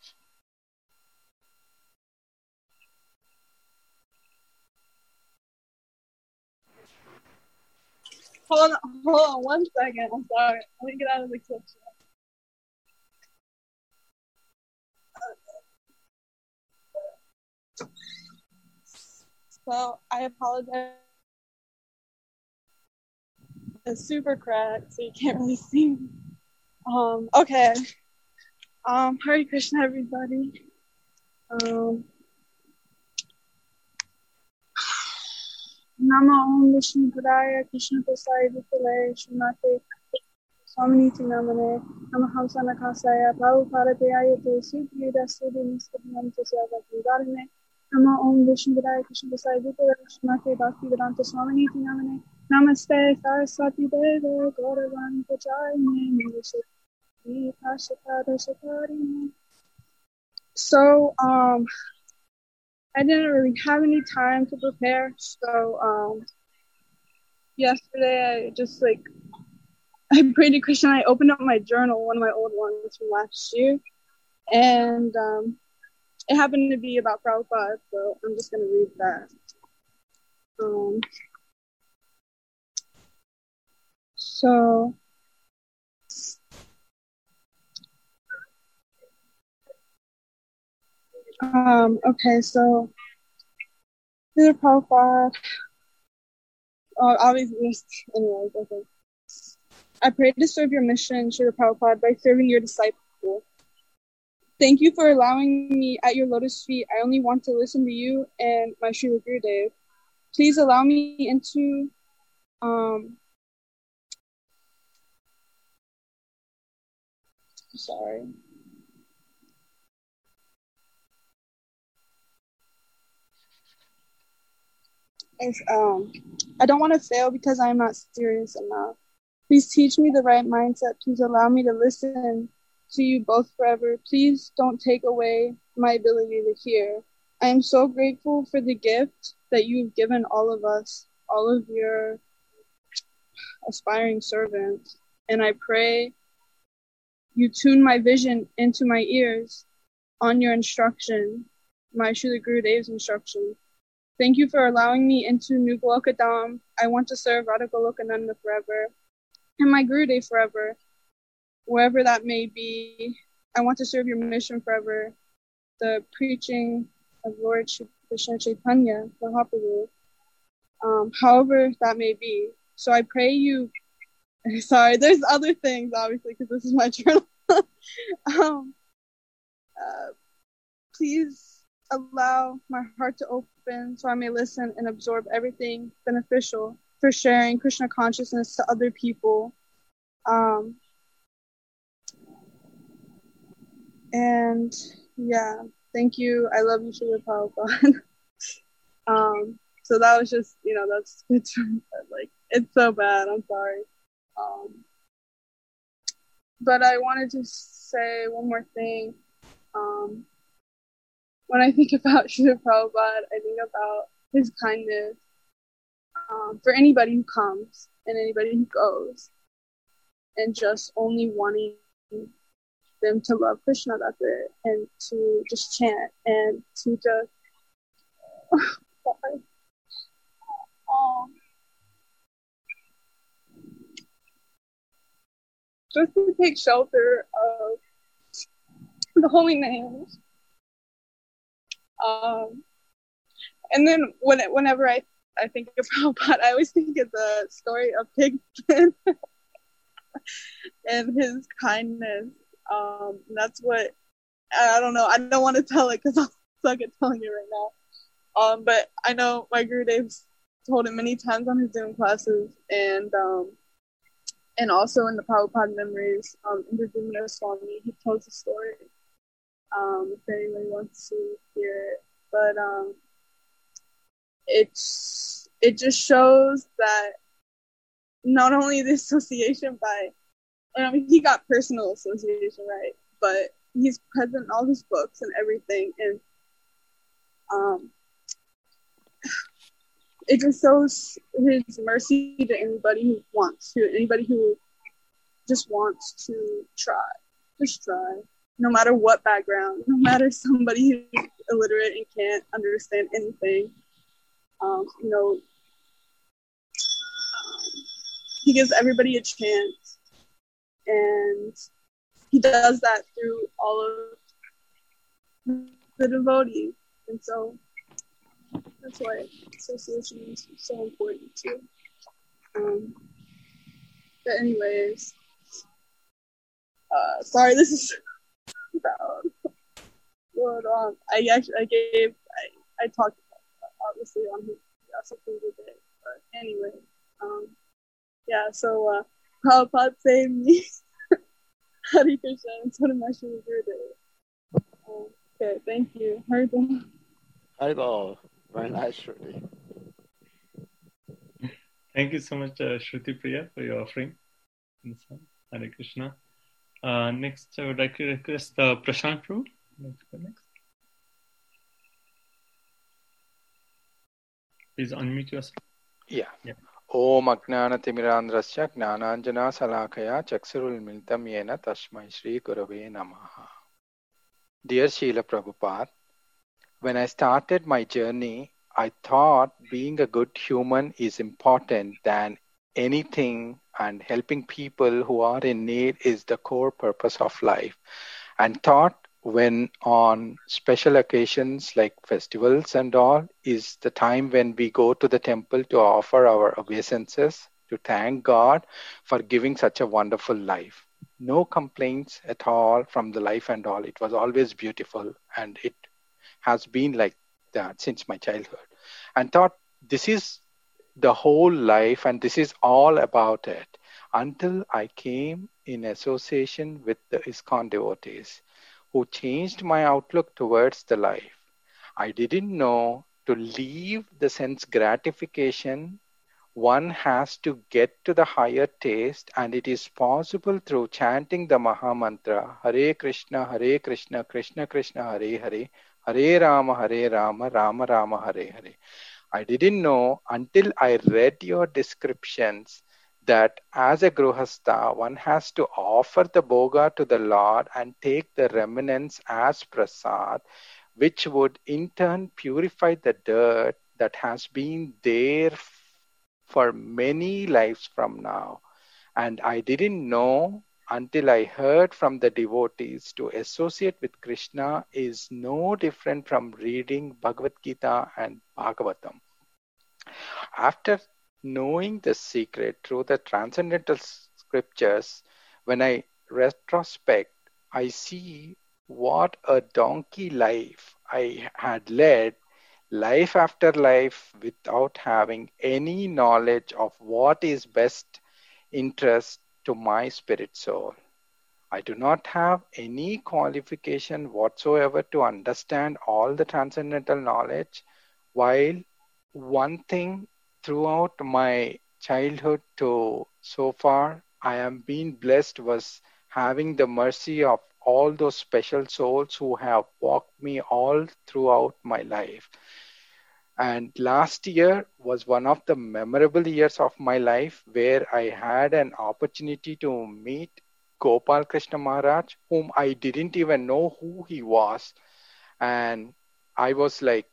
Hold on, hold on one second. I'm sorry. Let me get out of the kitchen. So I apologize. It's super cracked, so you can't really see me. Um, okay. Um, Hare Krishna, everybody. Um, Nama Om Vishnu Padaya Krishna Prasaya Vitale Srimate Swaminiti Namane Nama Hamsana Kasaya Prabhupada Ayate Supriyada Sudi Niskadinam Tasya Vakidarine Nama Om Vishnu Padaya Krishna Prasaya Vitale Srimate Bhakti Vedanta Swaminiti Namane Namaste Saraswati Deva Gauravani Pachayane Namaste Kashikada Shakarine. So, um, I didn't really have any time to prepare, so um, yesterday I just like I prayed to Krishna. I opened up my journal, one of my old ones from last year, and um, it happened to be about Prabhupada, so I'm just gonna read that. Um, so. Um, okay, so Srila Prabhupada, oh, obviously, anyways, okay. I pray to serve your mission, Srila Prabhupada, by serving your disciple. Thank you for allowing me at your lotus feet. I only want to listen to you and my Srila Gurudev. Please allow me into, um, sorry. If, um, I don't want to fail because I am not serious enough. Please teach me the right mindset. Please allow me to listen to you both forever. Please don't take away my ability to hear. I am so grateful for the gift that you've given all of us, all of your aspiring servants. And I pray you tune my vision into my ears on your instruction, my Srila Gurudev's instruction. Thank you for allowing me into New Goloka Dham. I want to serve Radha Golokananda forever and my Gurudev forever, wherever that may be. I want to serve your mission forever, the preaching of Lord Krishna Chaitanya Mahaprabhu, um, however that may be. So I pray you, sorry, there's other things, obviously, because this is my journal. um, uh, please allow my heart to open so I may listen and absorb everything beneficial for sharing Krishna consciousness to other people. Um, and yeah, thank you. I love you, Srila Prabhupada. um, so that was just, you know, that's it's like it's so bad. I'm sorry. Um, but I wanted to say one more thing. Um, when I think about Srila Prabhupada, I think about his kindness um, for anybody who comes and anybody who goes, and just only wanting them to love Krishna, that's it, and to just chant and to just sorry. Um, just to take shelter of the holy names. Um, and then when whenever I, I think of Prabhupada, I always think of the story of Pigpen and his kindness. Um, that's what, I don't know, I don't want to tell it because I'll suck at telling it right now. Um, but I know my Gurudev's told it many times on his Zoom classes, and um, and also in the Prabhupada memories, um, Indradumna Swami, he tells the story. Um, if anyone wants to hear it, but um, it's it just shows that not only the association by, I mean, he got personal association, right? But he's present in all his books and everything, and um, it just shows his mercy to anybody who wants to, anybody who just wants to try, just try. No matter what background, no matter somebody who's illiterate and can't understand anything, um, you know, um, he gives everybody a chance, and he does that through all of the devotees, and so that's why association is so important too. Um, but anyways, uh, sorry, this is. But um, I actually I gave I, I talked about obviously on his recipe today, but anyway, um, yeah. So uh, Prabhupada saved me. Hare Krishna and so did my Shri Gurudev. Um, okay, thank you. Haribol. Haribol. Very nice, Shruti. Thank you so much, uh, Shruti Priya, for your offering. Hare Krishna. Uh, next, I would like to request uh, Prashant Prabhu. Next, next. Please unmute yourself. Yeah. yeah. Om Ajnanatimirandhrasya Jnananjana Salakaya Chaksurulmilitam Yena Tasmai Shri Gurave Namaha. Dear Srila Prabhupada, when I started my journey, I thought being a good human is important than anything, and helping people who are in need is the core purpose of life. And thought when on special occasions like festivals and all is the time when we go to the temple to offer our obeisances, to thank God for giving such a wonderful life. No complaints at all from the life and all. It was always beautiful, and it has been like that since my childhood. And thought this is the whole life and this is all about it, until I came in association with the ISKCON devotees who changed my outlook towards the life. I didn't know to leave the sense gratification. One has to get to the higher taste, and it is possible through chanting the Maha Mantra, Hare Krishna, Hare Krishna, Krishna Krishna, Hare Hare, Hare Rama, Hare Rama, Rama Rama, Hare Hare. I didn't know until I read your descriptions that as a Gruhastha, one has to offer the Bhoga to the Lord and take the remnants as prasad, which would in turn purify the dirt that has been there for many lives from now. And I didn't know until I heard from the devotees to associate with Krishna is no different from reading Bhagavad Gita and Bhagavatam. After knowing the secret through the transcendental scriptures, when I retrospect, I see what a donkey life I had led, life after life without having any knowledge of what is best interest to my spirit soul. I do not have any qualification whatsoever to understand all the transcendental knowledge, while one thing throughout my childhood to so far I am being blessed was having the mercy of all those special souls who have walked me all throughout my life. And last year was one of the memorable years of my life where I had an opportunity to meet Gopal Krishna Maharaj, whom I didn't even know who he was. And I was like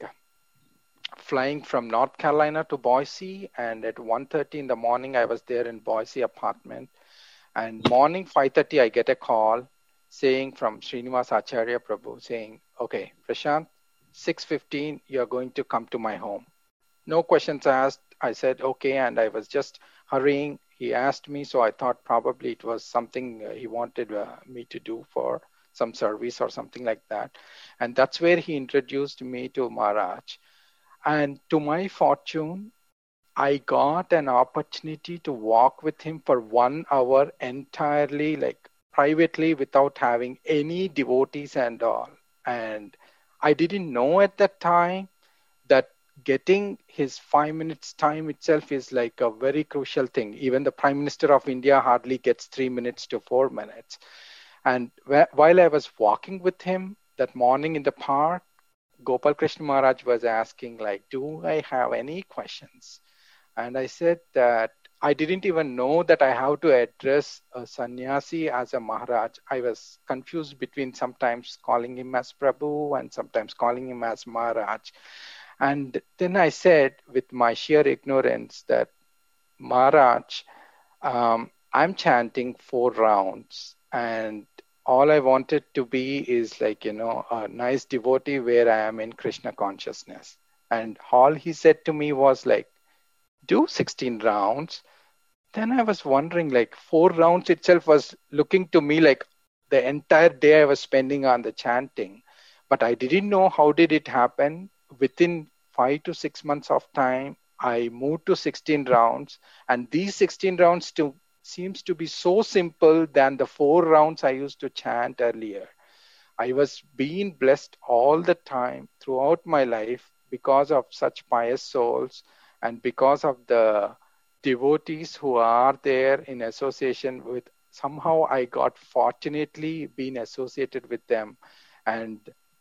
flying from North Carolina to Boise, and at one thirty in the morning I was there in Boise apartment. And morning five thirty I get a call saying from Srinivas Acharya Prabhu saying, okay, Prashant, six fifteen you're going to come to my home. No questions asked. I said okay, and I was just hurrying. He asked me, so I thought probably it was something uh, he wanted uh, me to do for some service or something like that. And that's where he introduced me to Maharaj. And to my fortune, I got an opportunity to walk with him for one hour entirely, like privately, without having any devotees and all. And I didn't know at that time that getting his five minutes time itself is like a very crucial thing. Even the Prime Minister of India hardly gets three minutes to four minutes. And wh- while I was walking with him that morning in the park, Gopal Krishna Maharaj was asking like, do I have any questions? And I said that I didn't even know that I have to address a sannyasi as a Maharaj. I was confused between sometimes calling him as Prabhu and sometimes calling him as Maharaj. And then I said with my sheer ignorance that, Maharaj, um, I'm chanting four rounds and all I wanted to be is like, you know, a nice devotee where I am in Krishna consciousness. And all he said to me was like, do sixteen rounds. Then I was wondering, like, four rounds itself was looking to me like the entire day I was spending on the chanting. But I didn't know how did it happen. Within five to six months of time, I moved to sixteen rounds. And these sixteen rounds to, seems to be so simple than the four rounds I used to chant earlier. I was being blessed all the time throughout my life because of such pious souls and because of the devotees who are there in association with. Somehow I got fortunately been associated with them. And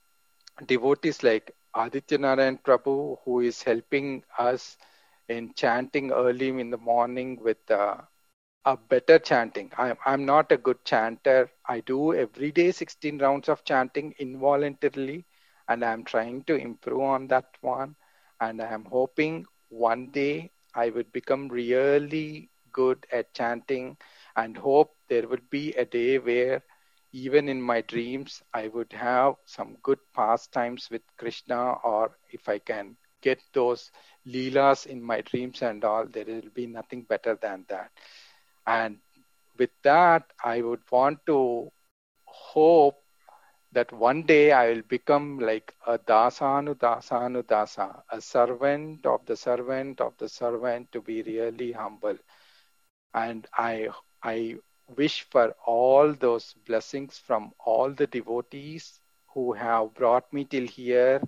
devotees like Aditya Narayan Prabhu, who is helping us in chanting early in the morning with uh, a better chanting. I'm, I'm not a good chanter. I do every day sixteen rounds of chanting involuntarily, and I'm trying to improve on that one. And I'm hoping one day I would become really good at chanting, and hope there would be a day where even in my dreams, I would have some good pastimes with Krishna, or if I can get those leelas in my dreams and all, there will be nothing better than that. And with that, I would want to hope that one day I will become like a dasanu dasanu dasa, a servant of the servant of the servant, to be really humble. And I, I wish for all those blessings from all the devotees who have brought me till here,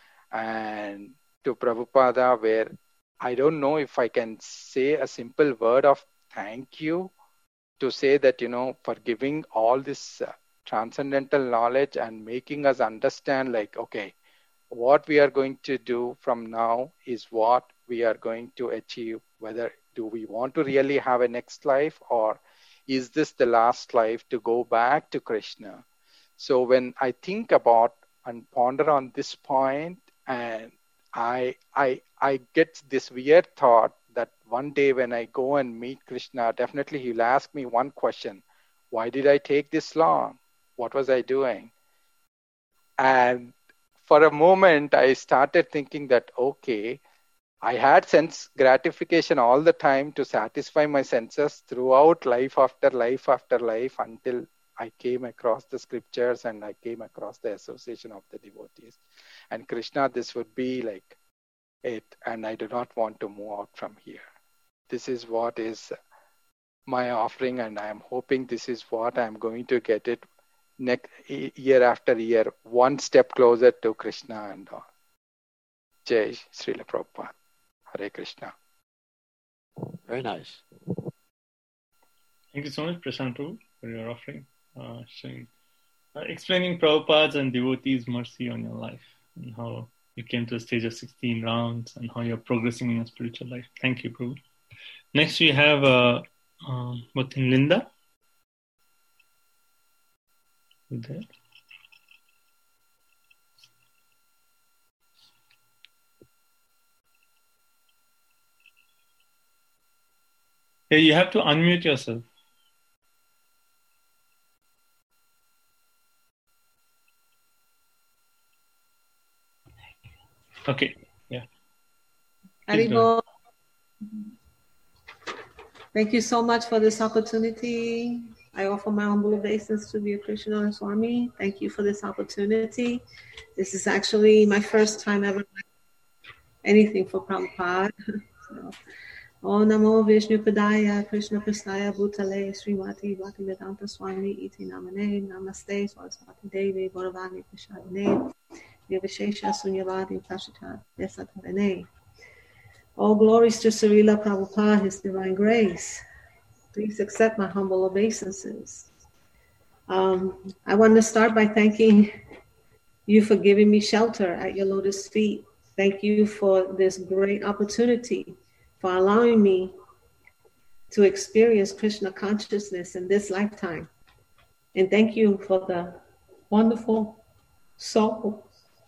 and to Prabhupada, where I don't know if I can say a simple word of thank you, to say that, you know, for giving all this uh, transcendental knowledge and making us understand like, okay, what we are going to do from now is what we are going to achieve. Whether do we want to really have a next life, or is this the last life to go back to Krishna? So when I think about and ponder on this point, and I, I, I get this weird thought that one day when I go and meet Krishna, definitely he'll ask me one question. Why did I take this long? What was I doing? And for a moment, I started thinking that, okay, I had sense gratification all the time to satisfy my senses throughout life after life after life, until I came across the scriptures and I came across the association of the devotees. And Krishna, this would be like it, and I do not want to move out from here. This is what is my offering, and I am hoping this is what I am going to get it next year after year, one step closer to Krishna and all. Jai Srila Prabhupada. Hare Krishna. Very nice. Thank you so much, Prashant Prabhu, for your offering, uh, showing, uh, explaining Prabhupada's and devotees' mercy on your life and how you came to the stage of sixteen rounds and how you're progressing in your spiritual life. Thank you, Prabhu. Next, we have uh, um, what in Linda. You there? Yeah, you have to unmute yourself. Okay, yeah. Haribol. Thank you so much for this opportunity. I offer my humble obeisance to Dear Krishna Swami. Thank you for this opportunity. This is actually my first time ever anything for Prabhupada. So, Om Namo Vishnu Padaya Krishna Prasthaya Bhutale Srimati Bhaktivedanta Swami Iti Namane Namaste Saraswati Devi Gauravani Prashadane Nirvishesha Sunyavadi Prashita Desatarane. All glories to Srila Prabhupada, His Divine Grace. Please accept my humble obeisances. Um, I want to start by thanking you for giving me shelter at your lotus feet. Thank you for this great opportunity, for allowing me to experience Krishna consciousness in this lifetime. And thank you for the wonderful soul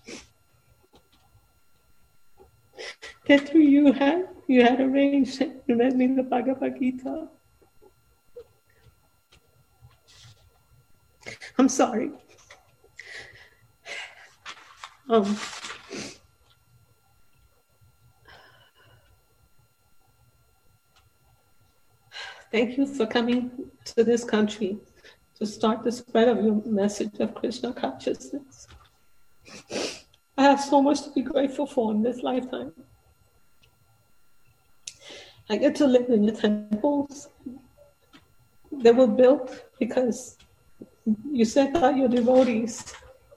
that through you had, you had arranged and read me the Bhagavad Gita. I'm sorry. Um, Thank you for coming to this country to start the spread of your message of Krishna consciousness. I have so much to be grateful for in this lifetime. I get to live in the temples that were built because you sent out your devotees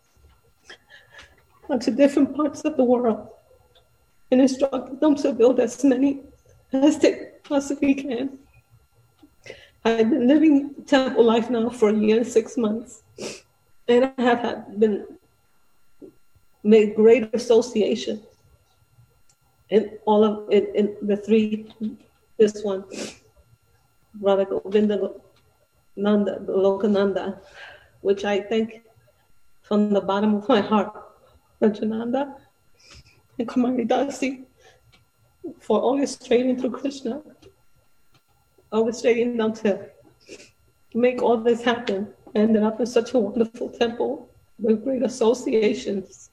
onto different parts of the world and instructed them to build as many as they possibly can. I've been living temple life now for a year and six months, and I have had been made great association in all of it, in the three, this one, Radha Govinda Nanda, Lokananda, which I thank from the bottom of my heart, Rajananda and Kumari Dasi, for orchestrating through Krishna, orchestrating them to make all this happen. I ended up in such a wonderful temple with great associations.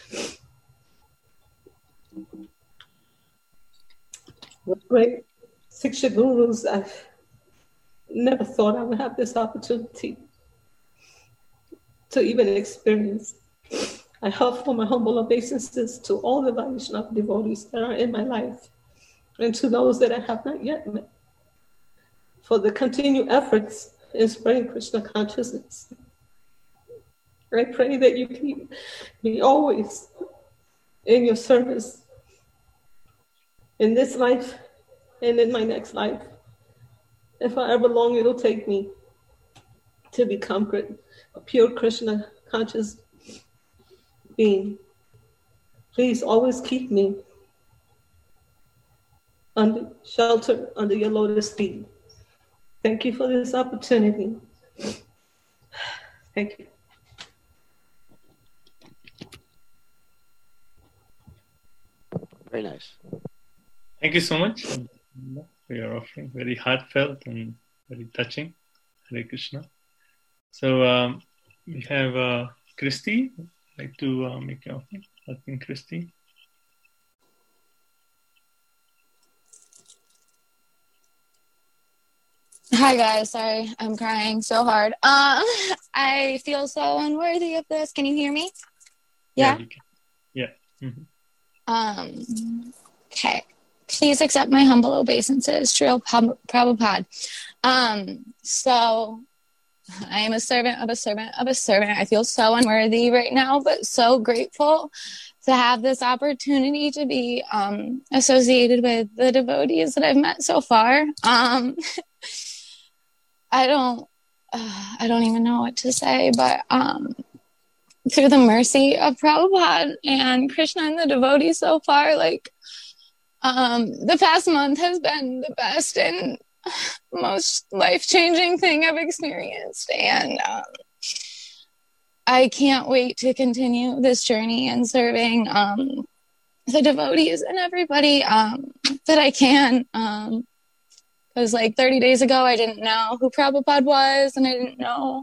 With great Siksha gurus, I've never thought I would have this opportunity to even experience. I offer my humble obeisances to all the Vaishnava devotees that are in my life and to those that I have not yet met for the continued efforts in spreading Krishna consciousness. I pray that you keep me always in your service in this life and in my next life, if however long it'll take me to become a pure Krishna conscious being. Please always keep me under shelter under your lotus feet. Thank you for this opportunity. Thank you. Very nice. Thank you so much for your offering. Very heartfelt and very touching. Hare Krishna. So um, we have uh, Christy. I'd like to uh, make your offering. I think Christy. Hi guys, sorry, I'm crying so hard. Uh, I feel so unworthy of this. Can you hear me? Yeah. Yeah. You can. Yeah. Mm-hmm. Um, Okay. Please accept my humble obeisances, Srila Prabhupada. Um, so I am a servant of a servant of a servant. I feel so unworthy right now, but so grateful to have this opportunity to be um, associated with the devotees that I've met so far. Um, I don't, uh, I don't even know what to say, but um, through the mercy of Prabhupada and Krishna and the devotees so far, like um, the past month has been the best and most life-changing thing I've experienced, and um, I can't wait to continue this journey and serving um, the devotees and everybody um, that I can. Um, because like thirty days ago, I didn't know who Prabhupada was, and I didn't know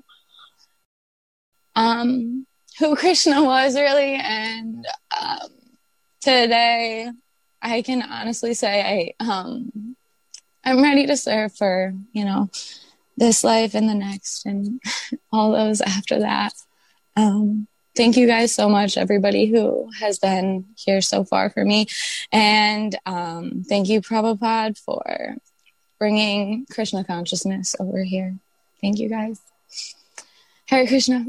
um, who Krishna was really. And um, today, I can honestly say I um, I'm ready to serve for, you know, this life and the next and all those after that. Um, thank you guys so much, everybody who has been here so far for me. And um, thank you, Prabhupada, for bringing Krishna consciousness over here. Thank you, guys. Hare Krishna.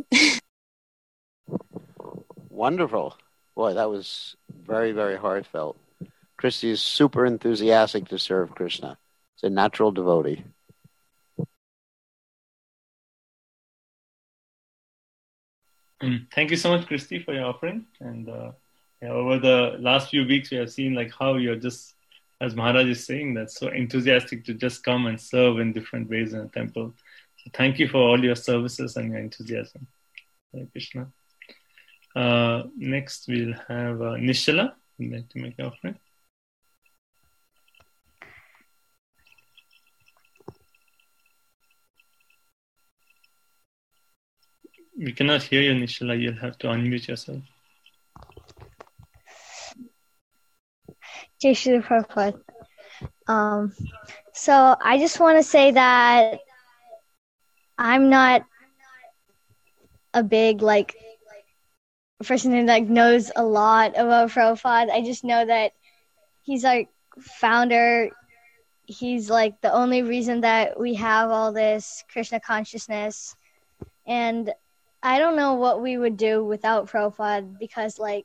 Wonderful. Boy, that was very, very heartfelt. Christy is super enthusiastic to serve Krishna. It's a natural devotee. Um, thank you so much, Christy, for your offering. And uh, yeah, over the last few weeks, we have seen like how you're just, as Maharaj is saying, that's so enthusiastic to just come and serve in different ways in the temple. So thank you for all your services and your enthusiasm. Hare Krishna. Uh, next, we'll have uh, Nishala. Would like to make an offering. We cannot hear you, Nishala. You'll have to unmute yourself. Jai Shri Prabhupada. Um, so I just want to say that I'm not a big like person who like knows a lot about Prabhupada. I just know that he's like founder. He's like the only reason that we have all this Krishna consciousness, and I don't know what we would do without Prabhupada, because like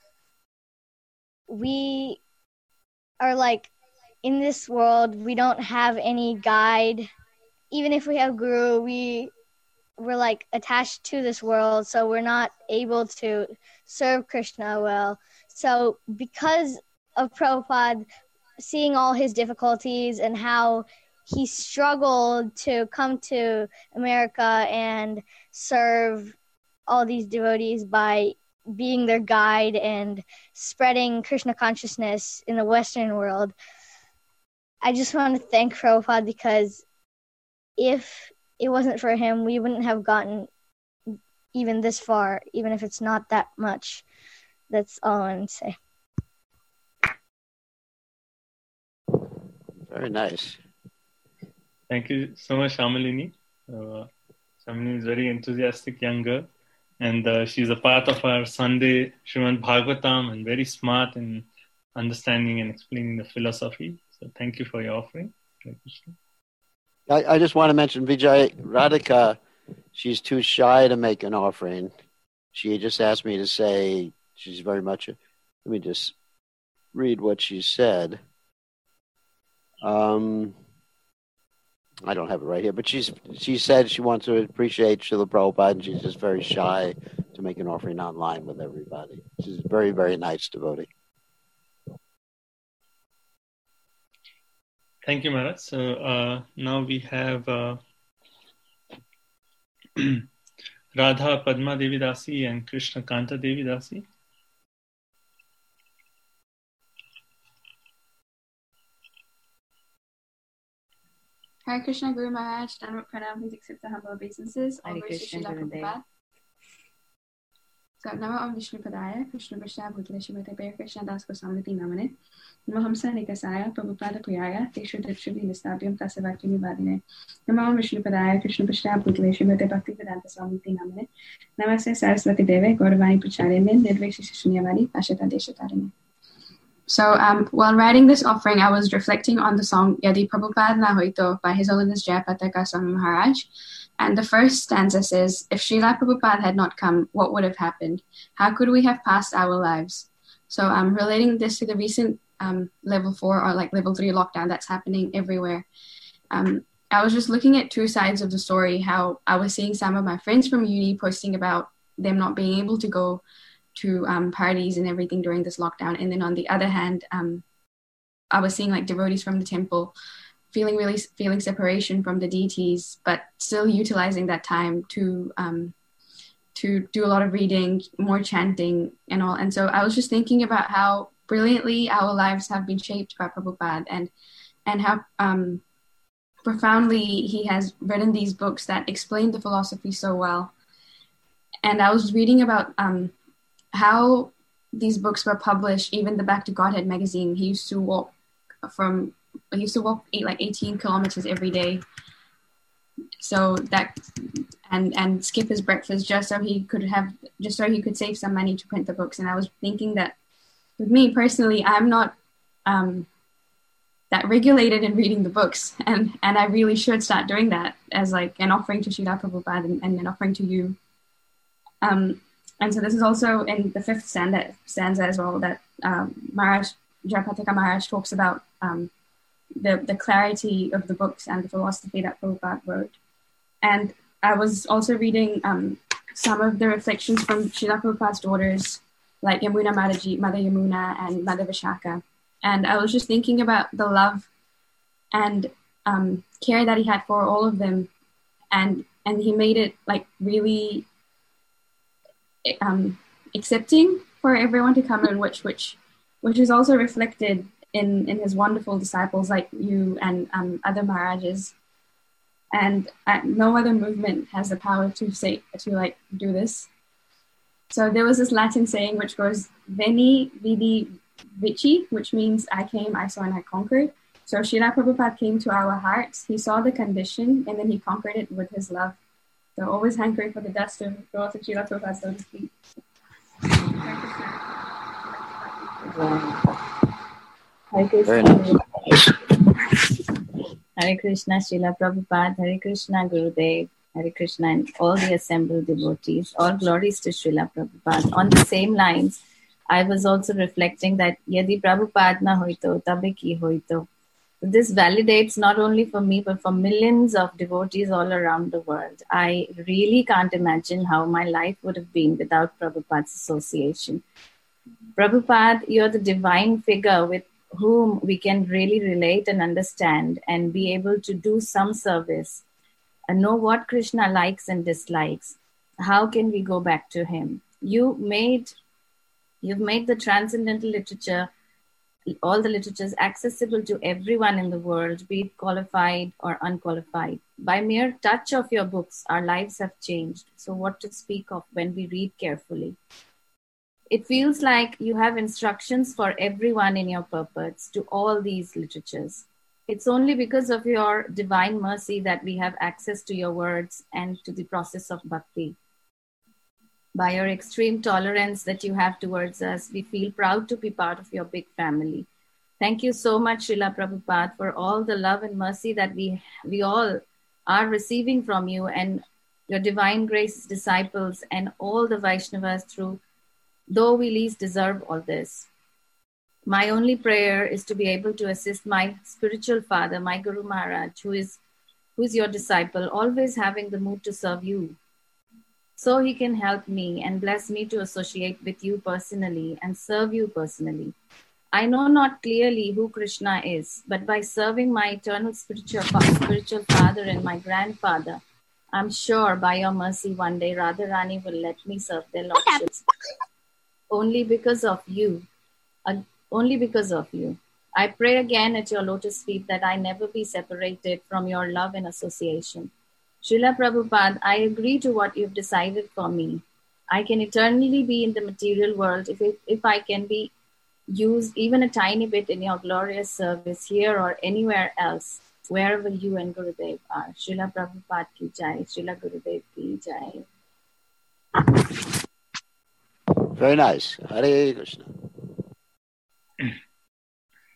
we are like in this world, we don't have any guide. Even if we have guru, we we're like attached to this world, so we're not able to serve Krishna well. So because of Prabhupada, seeing all his difficulties and how he struggled to come to America and serve all these devotees by being their guide and spreading Krishna consciousness in the Western world, I just want to thank Prabhupada, because if it wasn't for him, we wouldn't have gotten even this far, even if it's not that much. That's all I want to say. Very nice. Thank you so much, Shamalini. Uh, Shamalini is a very enthusiastic young girl, and uh, she's a part of our Sunday Srimad Bhagavatam and very smart in understanding and explaining the philosophy. So thank you for your offering. Hare Krishna. I, I just want to mention Vijay Radhika. She's too shy to make an offering. She just asked me to say she's very much. A, let me just read what she said. Um, I don't have it right here, but she's she said she wants to appreciate Srila Prabhupada, and she's just very shy to make an offering online with everybody. She's a very, very nice devotee. Thank you, Maharaj. So uh, now we have uh, Radha Padma Devi Dasi and Krishna Kanta Devi Dasi. Hare Krishna Guru Maharaj, Dhanvat Pranam, please accept the humble obeisances. All Hare glories to Krishna Srila Gurudev. Prabhupada. So, Nama Om Vishnu Padaya, Krishna Krishna Bhutale Shrimate Hare Krishna Das Goswamiti Namane, Namahamsa Nikasaya, Prabhupada Puyaya, Teshu Dipshubhi Nistabhyam Tasavakti Nivadine, Nama Om Vishnu Padaya, Krishna Krishna Bhutale Shrimate Bhakti Vedanta Swamiti Namane, Namaste Saraswati Deve, Gauravani Pracharine, Nirvekshi Shunyavadi, Ashata Deshatarine. so um, while writing this offering, I was reflecting on the song Yadi Prabhupada Na Hoito by His Holiness Jayapataka Swami Maharaj. And the first stanza says, if Srila Prabhupada had not come, what would have happened? How could we have passed our lives? So I'm um, relating this to the recent um, level four or like level three lockdown that's happening everywhere. Um, I was just looking at two sides of the story, how I was seeing some of my friends from uni posting about them not being able to go to um, parties and everything during this lockdown. And then on the other hand, um, I was seeing like devotees from the temple feeling really feeling separation from the deities, but still utilizing that time to um, to do a lot of reading, more chanting and all. And so I was just thinking about how brilliantly our lives have been shaped by Prabhupada and, and how um, profoundly he has written these books that explain the philosophy so well. And I was reading about um, how these books were published, even the Back to Godhead magazine. He used to walk from, he used to walk eight, like eighteen kilometers every day. So that, and, and skip his breakfast just so he could have, just so he could save some money to print the books. And I was thinking that with me personally, I'm not um, that regulated in reading the books. And, and I really should start doing that as like an offering to Srila Prabhupada and, and an offering to you. Um, and so this is also in the fifth stanza, stanza as well, that um, Maharaj, Jayapataka Maharaj talks about um, the, the clarity of the books and the philosophy that Prabhupada wrote. And I was also reading um, some of the reflections from Srila Prabhupada's daughters, like Yamuna Mataji, Mother Yamuna, and Mother Vishaka. And I was just thinking about the love and um, care that he had for all of them. And, and he made it like really um, accepting for everyone to come in, which, which, which is also reflected in, in his wonderful disciples like you and um, other Maharajas. And uh, no other movement has the power to say, to like do this. So there was this Latin saying which goes, Veni, vidi, vici, which means I came, I saw, and I conquered. So Srila Prabhupada came to our hearts. He saw the condition, and then he conquered it with his love. So always hankering for the dust of Lord Srila Prabhupada, so to speak. Hare Krishna. Hare Krishna, Srila Prabhupada, Hare Krishna, Gurudev, Hare Krishna, and all the assembled devotees. All glories to Srila Prabhupada. On the same lines, I was also reflecting that Yadi Prabhupada na hoito, tabe ki hoito. This validates not only for me, but for millions of devotees all around the world. I really can't imagine how my life would have been without Prabhupada's association. Prabhupada, you're the divine figure with whom we can really relate and understand and be able to do some service and know what Krishna likes and dislikes. How can we go back to him? You made, you've made the transcendental literature, all the literatures accessible to everyone in the world, be it qualified or unqualified. By mere touch of your books, our lives have changed. So what to speak of when we read carefully? It feels like you have instructions for everyone in your purports to all these literatures. It's only because of your divine mercy that we have access to your words and to the process of bhakti. By your extreme tolerance that you have towards us, we feel proud to be part of your big family. Thank you so much, Srila Prabhupada, for all the love and mercy that we, we all are receiving from you and your divine grace disciples and all the Vaishnavas through, though we least deserve all this. My only prayer is to be able to assist my spiritual father, my Guru Maharaj, who is, who is your disciple, always having the mood to serve you. So he can help me and bless me to associate with you personally and serve you personally. I know not clearly who Krishna is, but by serving my eternal spiritual, spiritual father and my grandfather, I'm sure by your mercy one day Radharani will let me serve their lordships. Only because of you. Uh, only because of you. I pray again at your lotus feet that I never be separated from your love and association. Srila Prabhupada, I agree to what you've decided for me. I can eternally be in the material world if, it, if I can be used even a tiny bit in your glorious service here or anywhere else, wherever you and Gurudev are. Srila Prabhupada ki jai, Srila Gurudev ki jai. Very nice. Hare Krishna.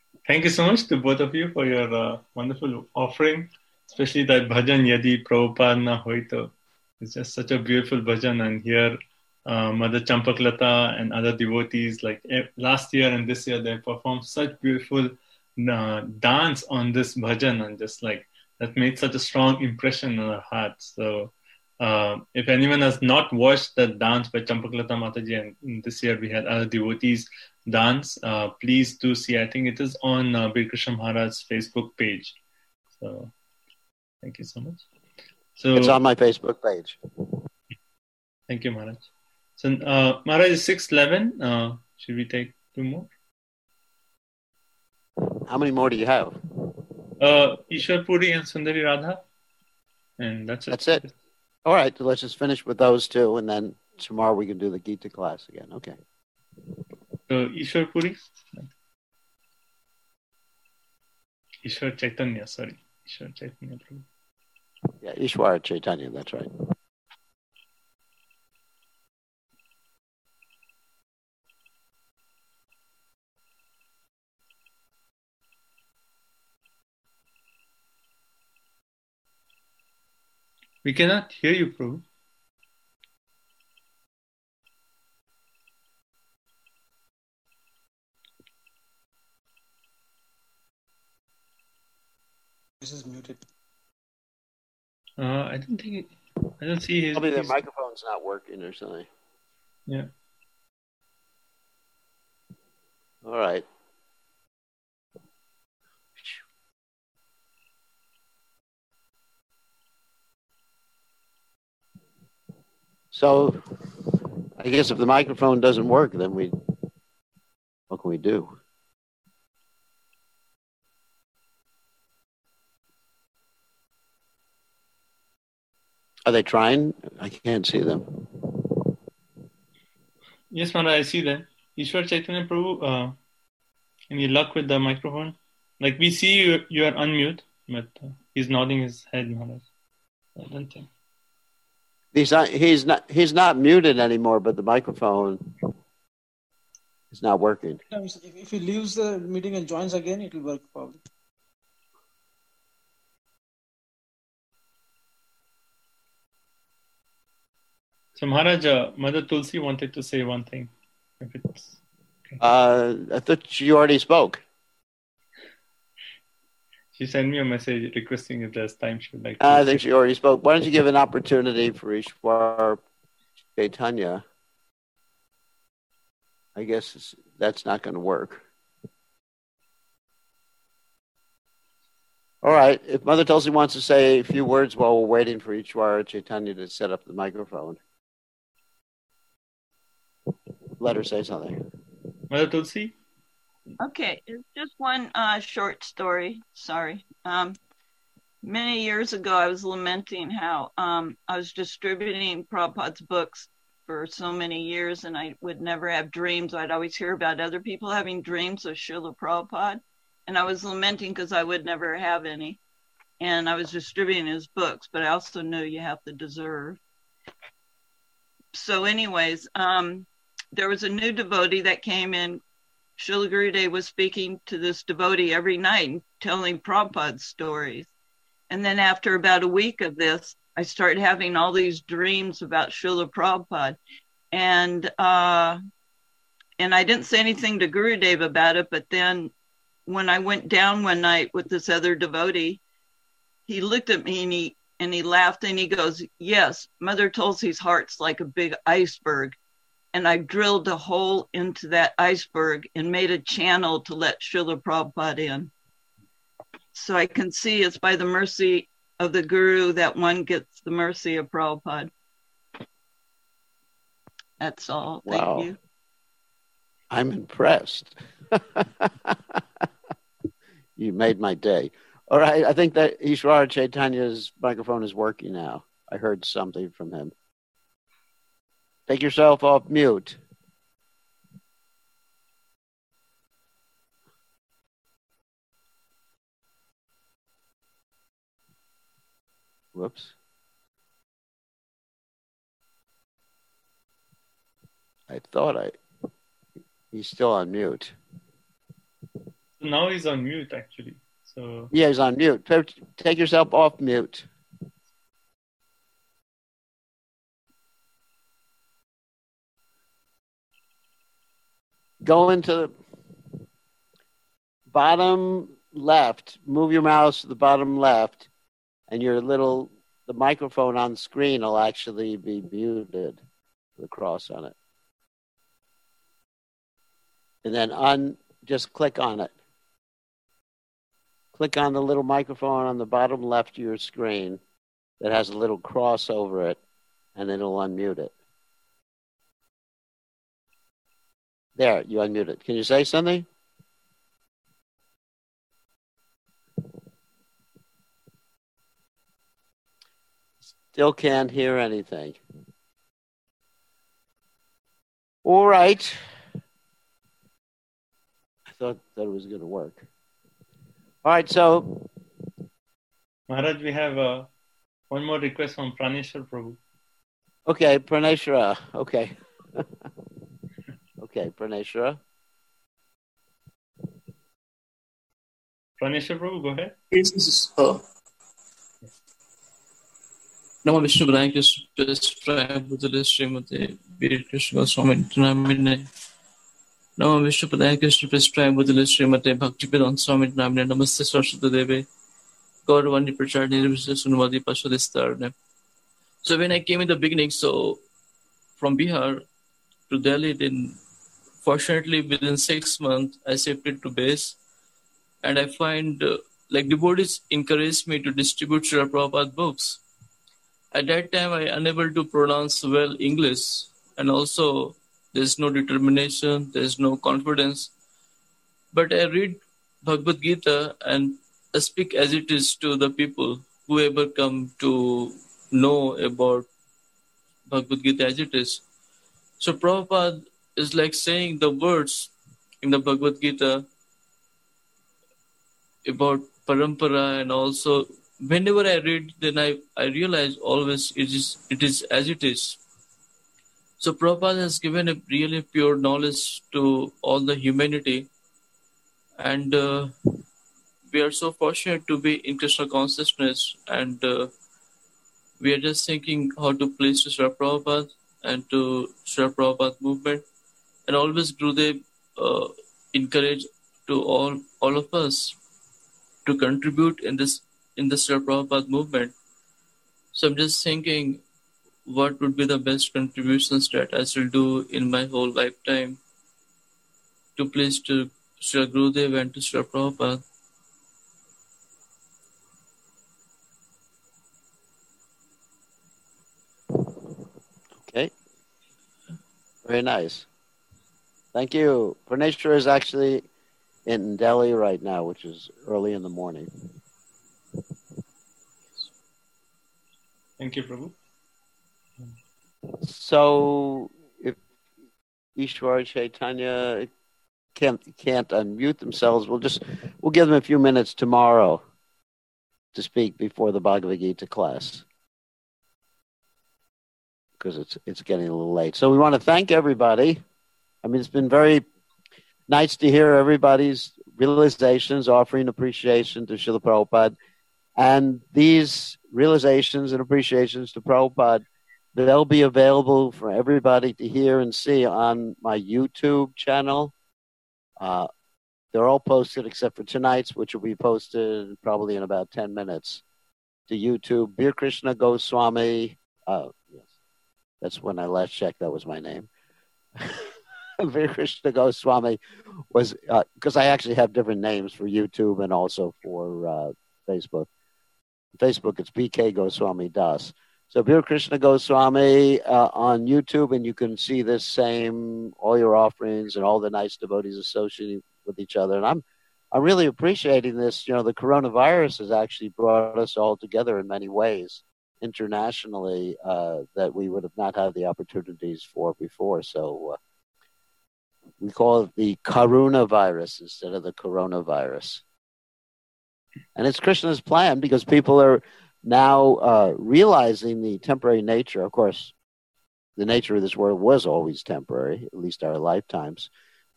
Thank you so much to both of you for your uh, wonderful offering, especially that bhajan Yadi Prabhupada Na Hoito. It's just such a beautiful bhajan, and here uh, Mother Champaklata and other devotees, like eh, last year and this year, they performed such beautiful uh, dance on this bhajan, and just like that made such a strong impression on our hearts. So uh, if anyone has not watched that dance by Champaklata Mataji, and this year we had other devotees dance, uh, please do see. I think it is on uh, Bir Krishna Maharaj's Facebook page. So thank you so much. So It's on my Facebook page. Thank you, Maharaj. So uh, Maharaj is six eleven. Uh, should we take two more? How many more do you have? Uh, Ishwar Puri and Sundari Radha. And that's it. That's it. All right, so let's just finish with those two, and then tomorrow we can do the Gita class again. Okay. So Ishwar Puri. Ishwar Chaitanya, sorry. Ishwar Chaitanya Prabhu. Yeah, Ishwara Chaitanya, that's right. We cannot hear you, Prabhu. This is muted. Uh, I don't think it, I don't see his. Probably the his microphone's not working or something. Yeah. All right. So, I guess if the microphone doesn't work, then we, what can we do? Are they trying? I can't see them. Yes, Maharaj, I see that. Ishwar Chaitanya Prabhu, uh, any luck with the microphone? Like we see you, you are unmute, but uh, he's nodding his head, Maharaj. I don't think. He's not, he's not, he's not muted anymore, but the microphone is not working. If, if he leaves the meeting and joins again, it will work probably. So Maharaj, uh, Mother Tulsi wanted to say one thing. If it's okay. Uh, I thought you already spoke. She sent me a message requesting if there's time she would like to. I think she already spoke. Why don't you give an opportunity for Ishwar Chaitanya? I guess it's, that's not going to work. All right. If Mother Tulsi wants to say a few words while we're waiting for Ishwar Chaitanya to set up the microphone, let her say something. Mother Tulsi? Okay, it's just one uh, short story. Sorry. Um, many years ago, I was lamenting how um, I was distributing Prabhupada's books for so many years, and I would never have dreams. I'd always hear about other people having dreams of Srila Prabhupada, and I was lamenting because I would never have any. And I was distributing his books, but I also knew you have to deserve. So anyways, um, there was a new devotee that came in. Srila Gurudev was speaking to this devotee every night and telling Prabhupada stories. And then after about a week of this, I started having all these dreams about Srila Prabhupada. And, uh, and I didn't say anything to Gurudev about it, but then when I went down one night with this other devotee, he looked at me and he, and he laughed and he goes, yes, Mother Tulsi's heart's like a big iceberg. And I drilled a hole into that iceberg and made a channel to let Srila Prabhupada in. So I can see it's by the mercy of the Guru that one gets the mercy of Prabhupada. That's all. Thank Wow. you. I'm impressed. You made my day. All right, I think that Ishwara Chaitanya's microphone is working now. I heard something from him. Take yourself off mute. Whoops. I thought I... He's still on mute. now he's on mute actually. So yeah, he's on mute. Take yourself off mute. Go into the bottom left, move your mouse to the bottom left, and your little, the microphone on the screen will actually be muted, the cross on it. And then on, just click on it. Click on the little microphone on the bottom left of your screen that has a little cross over it, and then it'll unmute it. There, you unmute it. Can you say something? Still can't hear anything. All right. I thought that it was going to work. All right, so. Maharaj, we have uh, one more request from Praneshwar Prabhu. Okay, Praneshwara. Okay. Okay, Praneshwara. Praneshwar Prabhu, go ahead. Yes, this is uh, Namo Vishnu Padaya Krishna Prasthaya Bhutale Srimate Bir Krishna Goswami Namine. Namo Vishnu Padaya Krishna Prasthaya Bhutale Srimate Bhaktivedanta Swami Namine. Namaste Saraswati Deve Gauravani Pracharni Nirvishya Sunvadi Paswadistarne. So when I came in the beginning, so from Bihar to Delhi, then fortunately within six months I shifted to base, and I find uh, like devotees encouraged me to distribute Srila Prabhupada books. At that time I unable to pronounce well English, and also there's no determination, there's no confidence. But I read Bhagavad Gita and I speak as it is to the people who ever come to know about Bhagavad Gita as it is. So Prabhupada is like saying the words in the Bhagavad Gita about parampara, and also whenever I read, then I, I realize always it is it is as it is. So Prabhupada has given a really pure knowledge to all the humanity, and uh, we are so fortunate to be in Krishna consciousness, and uh, we are just thinking how to please to Srila Prabhupada and to Srila Prabhupada movement, and always Gurudev uh, encourage to all all of us to contribute in this in the Srila Prabhupada movement. So I'm just thinking what would be the best contributions that I shall do in my whole lifetime to please to Srila Gurudev and to Srila Prabhupada. Okay. Very nice. Thank you. Praneshwar is actually in Delhi right now, which is early in the morning. Thank you, Prabhu. So, if Ishwar Chaitanya can't can't unmute themselves, we'll just we'll give them a few minutes tomorrow to speak before the Bhagavad Gita class, because it's it's getting a little late. So we want to thank everybody. I mean, it's been very nice to hear everybody's realizations, offering appreciation to Srila Prabhupada. And these realizations and appreciations to Prabhupada, they'll be available for everybody to hear and see on my YouTube channel. Uh, they're all posted except for tonight's, which will be posted probably in about ten minutes to YouTube. Bir Krishna Goswami. Uh, yes, that's when I last checked. That was my name. Bir Krishna Goswami was, because uh, I actually have different names for YouTube and also for uh, Facebook. Facebook, it's B K Goswami Das. So Bir Krishna Goswami uh, on YouTube, and you can see this same, all your offerings and all the nice devotees associated with each other. And I'm I'm really appreciating this. You know, the coronavirus has actually brought us all together in many ways internationally uh, that we would have not had the opportunities for before. So uh, we call it the Karuna-virus instead of the coronavirus. And it's Krishna's plan, because people are now uh, realizing the temporary nature. Of course, the nature of this world was always temporary, at least our lifetimes.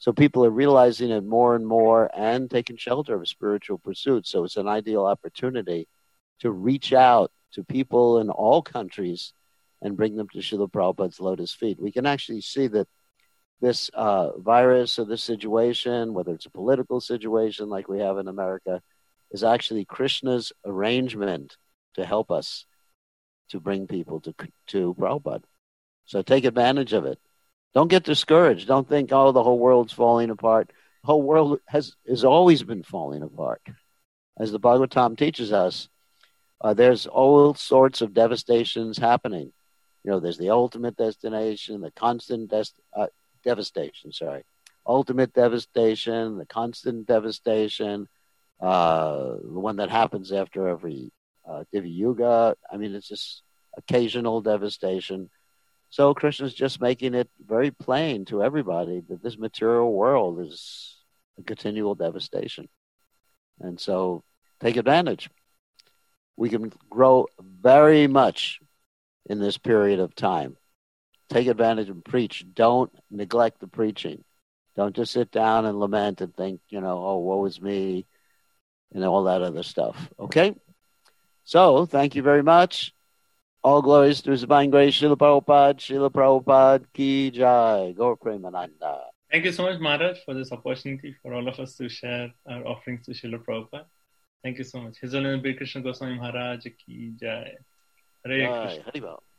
So people are realizing it more and more and taking shelter of spiritual pursuits. So it's an ideal opportunity to reach out to people in all countries and bring them to Srila Prabhupada's lotus feet. We can actually see that this uh, virus or this situation, whether it's a political situation like we have in America, is actually Krishna's arrangement to help us to bring people to, to Prabhupada. So take advantage of it. Don't get discouraged. Don't think, oh, the whole world's falling apart. The whole world has, has always been falling apart. As the Bhagavatam teaches us, uh, there's all sorts of devastations happening. You know, there's the ultimate destination, the constant des- uh, devastation, sorry. Ultimate devastation, the constant devastation, uh, the one that happens after every uh, Divi Yuga. I mean, it's just occasional devastation. So Krishna's just making it very plain to everybody that this material world is a continual devastation. And so take advantage. We can grow very much in this period of time. Take advantage and preach. Don't neglect the preaching. Don't just sit down and lament and think, you know, oh, woe is me, and all that other stuff. Okay? So, thank you very much. All glories to His Divine Grace, Srila Prabhupada, Srila Prabhupada Ki Jai, Gaur Premananda. Thank you so much, Maharaj, for this opportunity for all of us to share our offerings to Srila Prabhupada. Thank you so much. His Holiness Bir Krishna Goswami Maharaj Ki Jai. Hare Jai, Krishna. Haribol.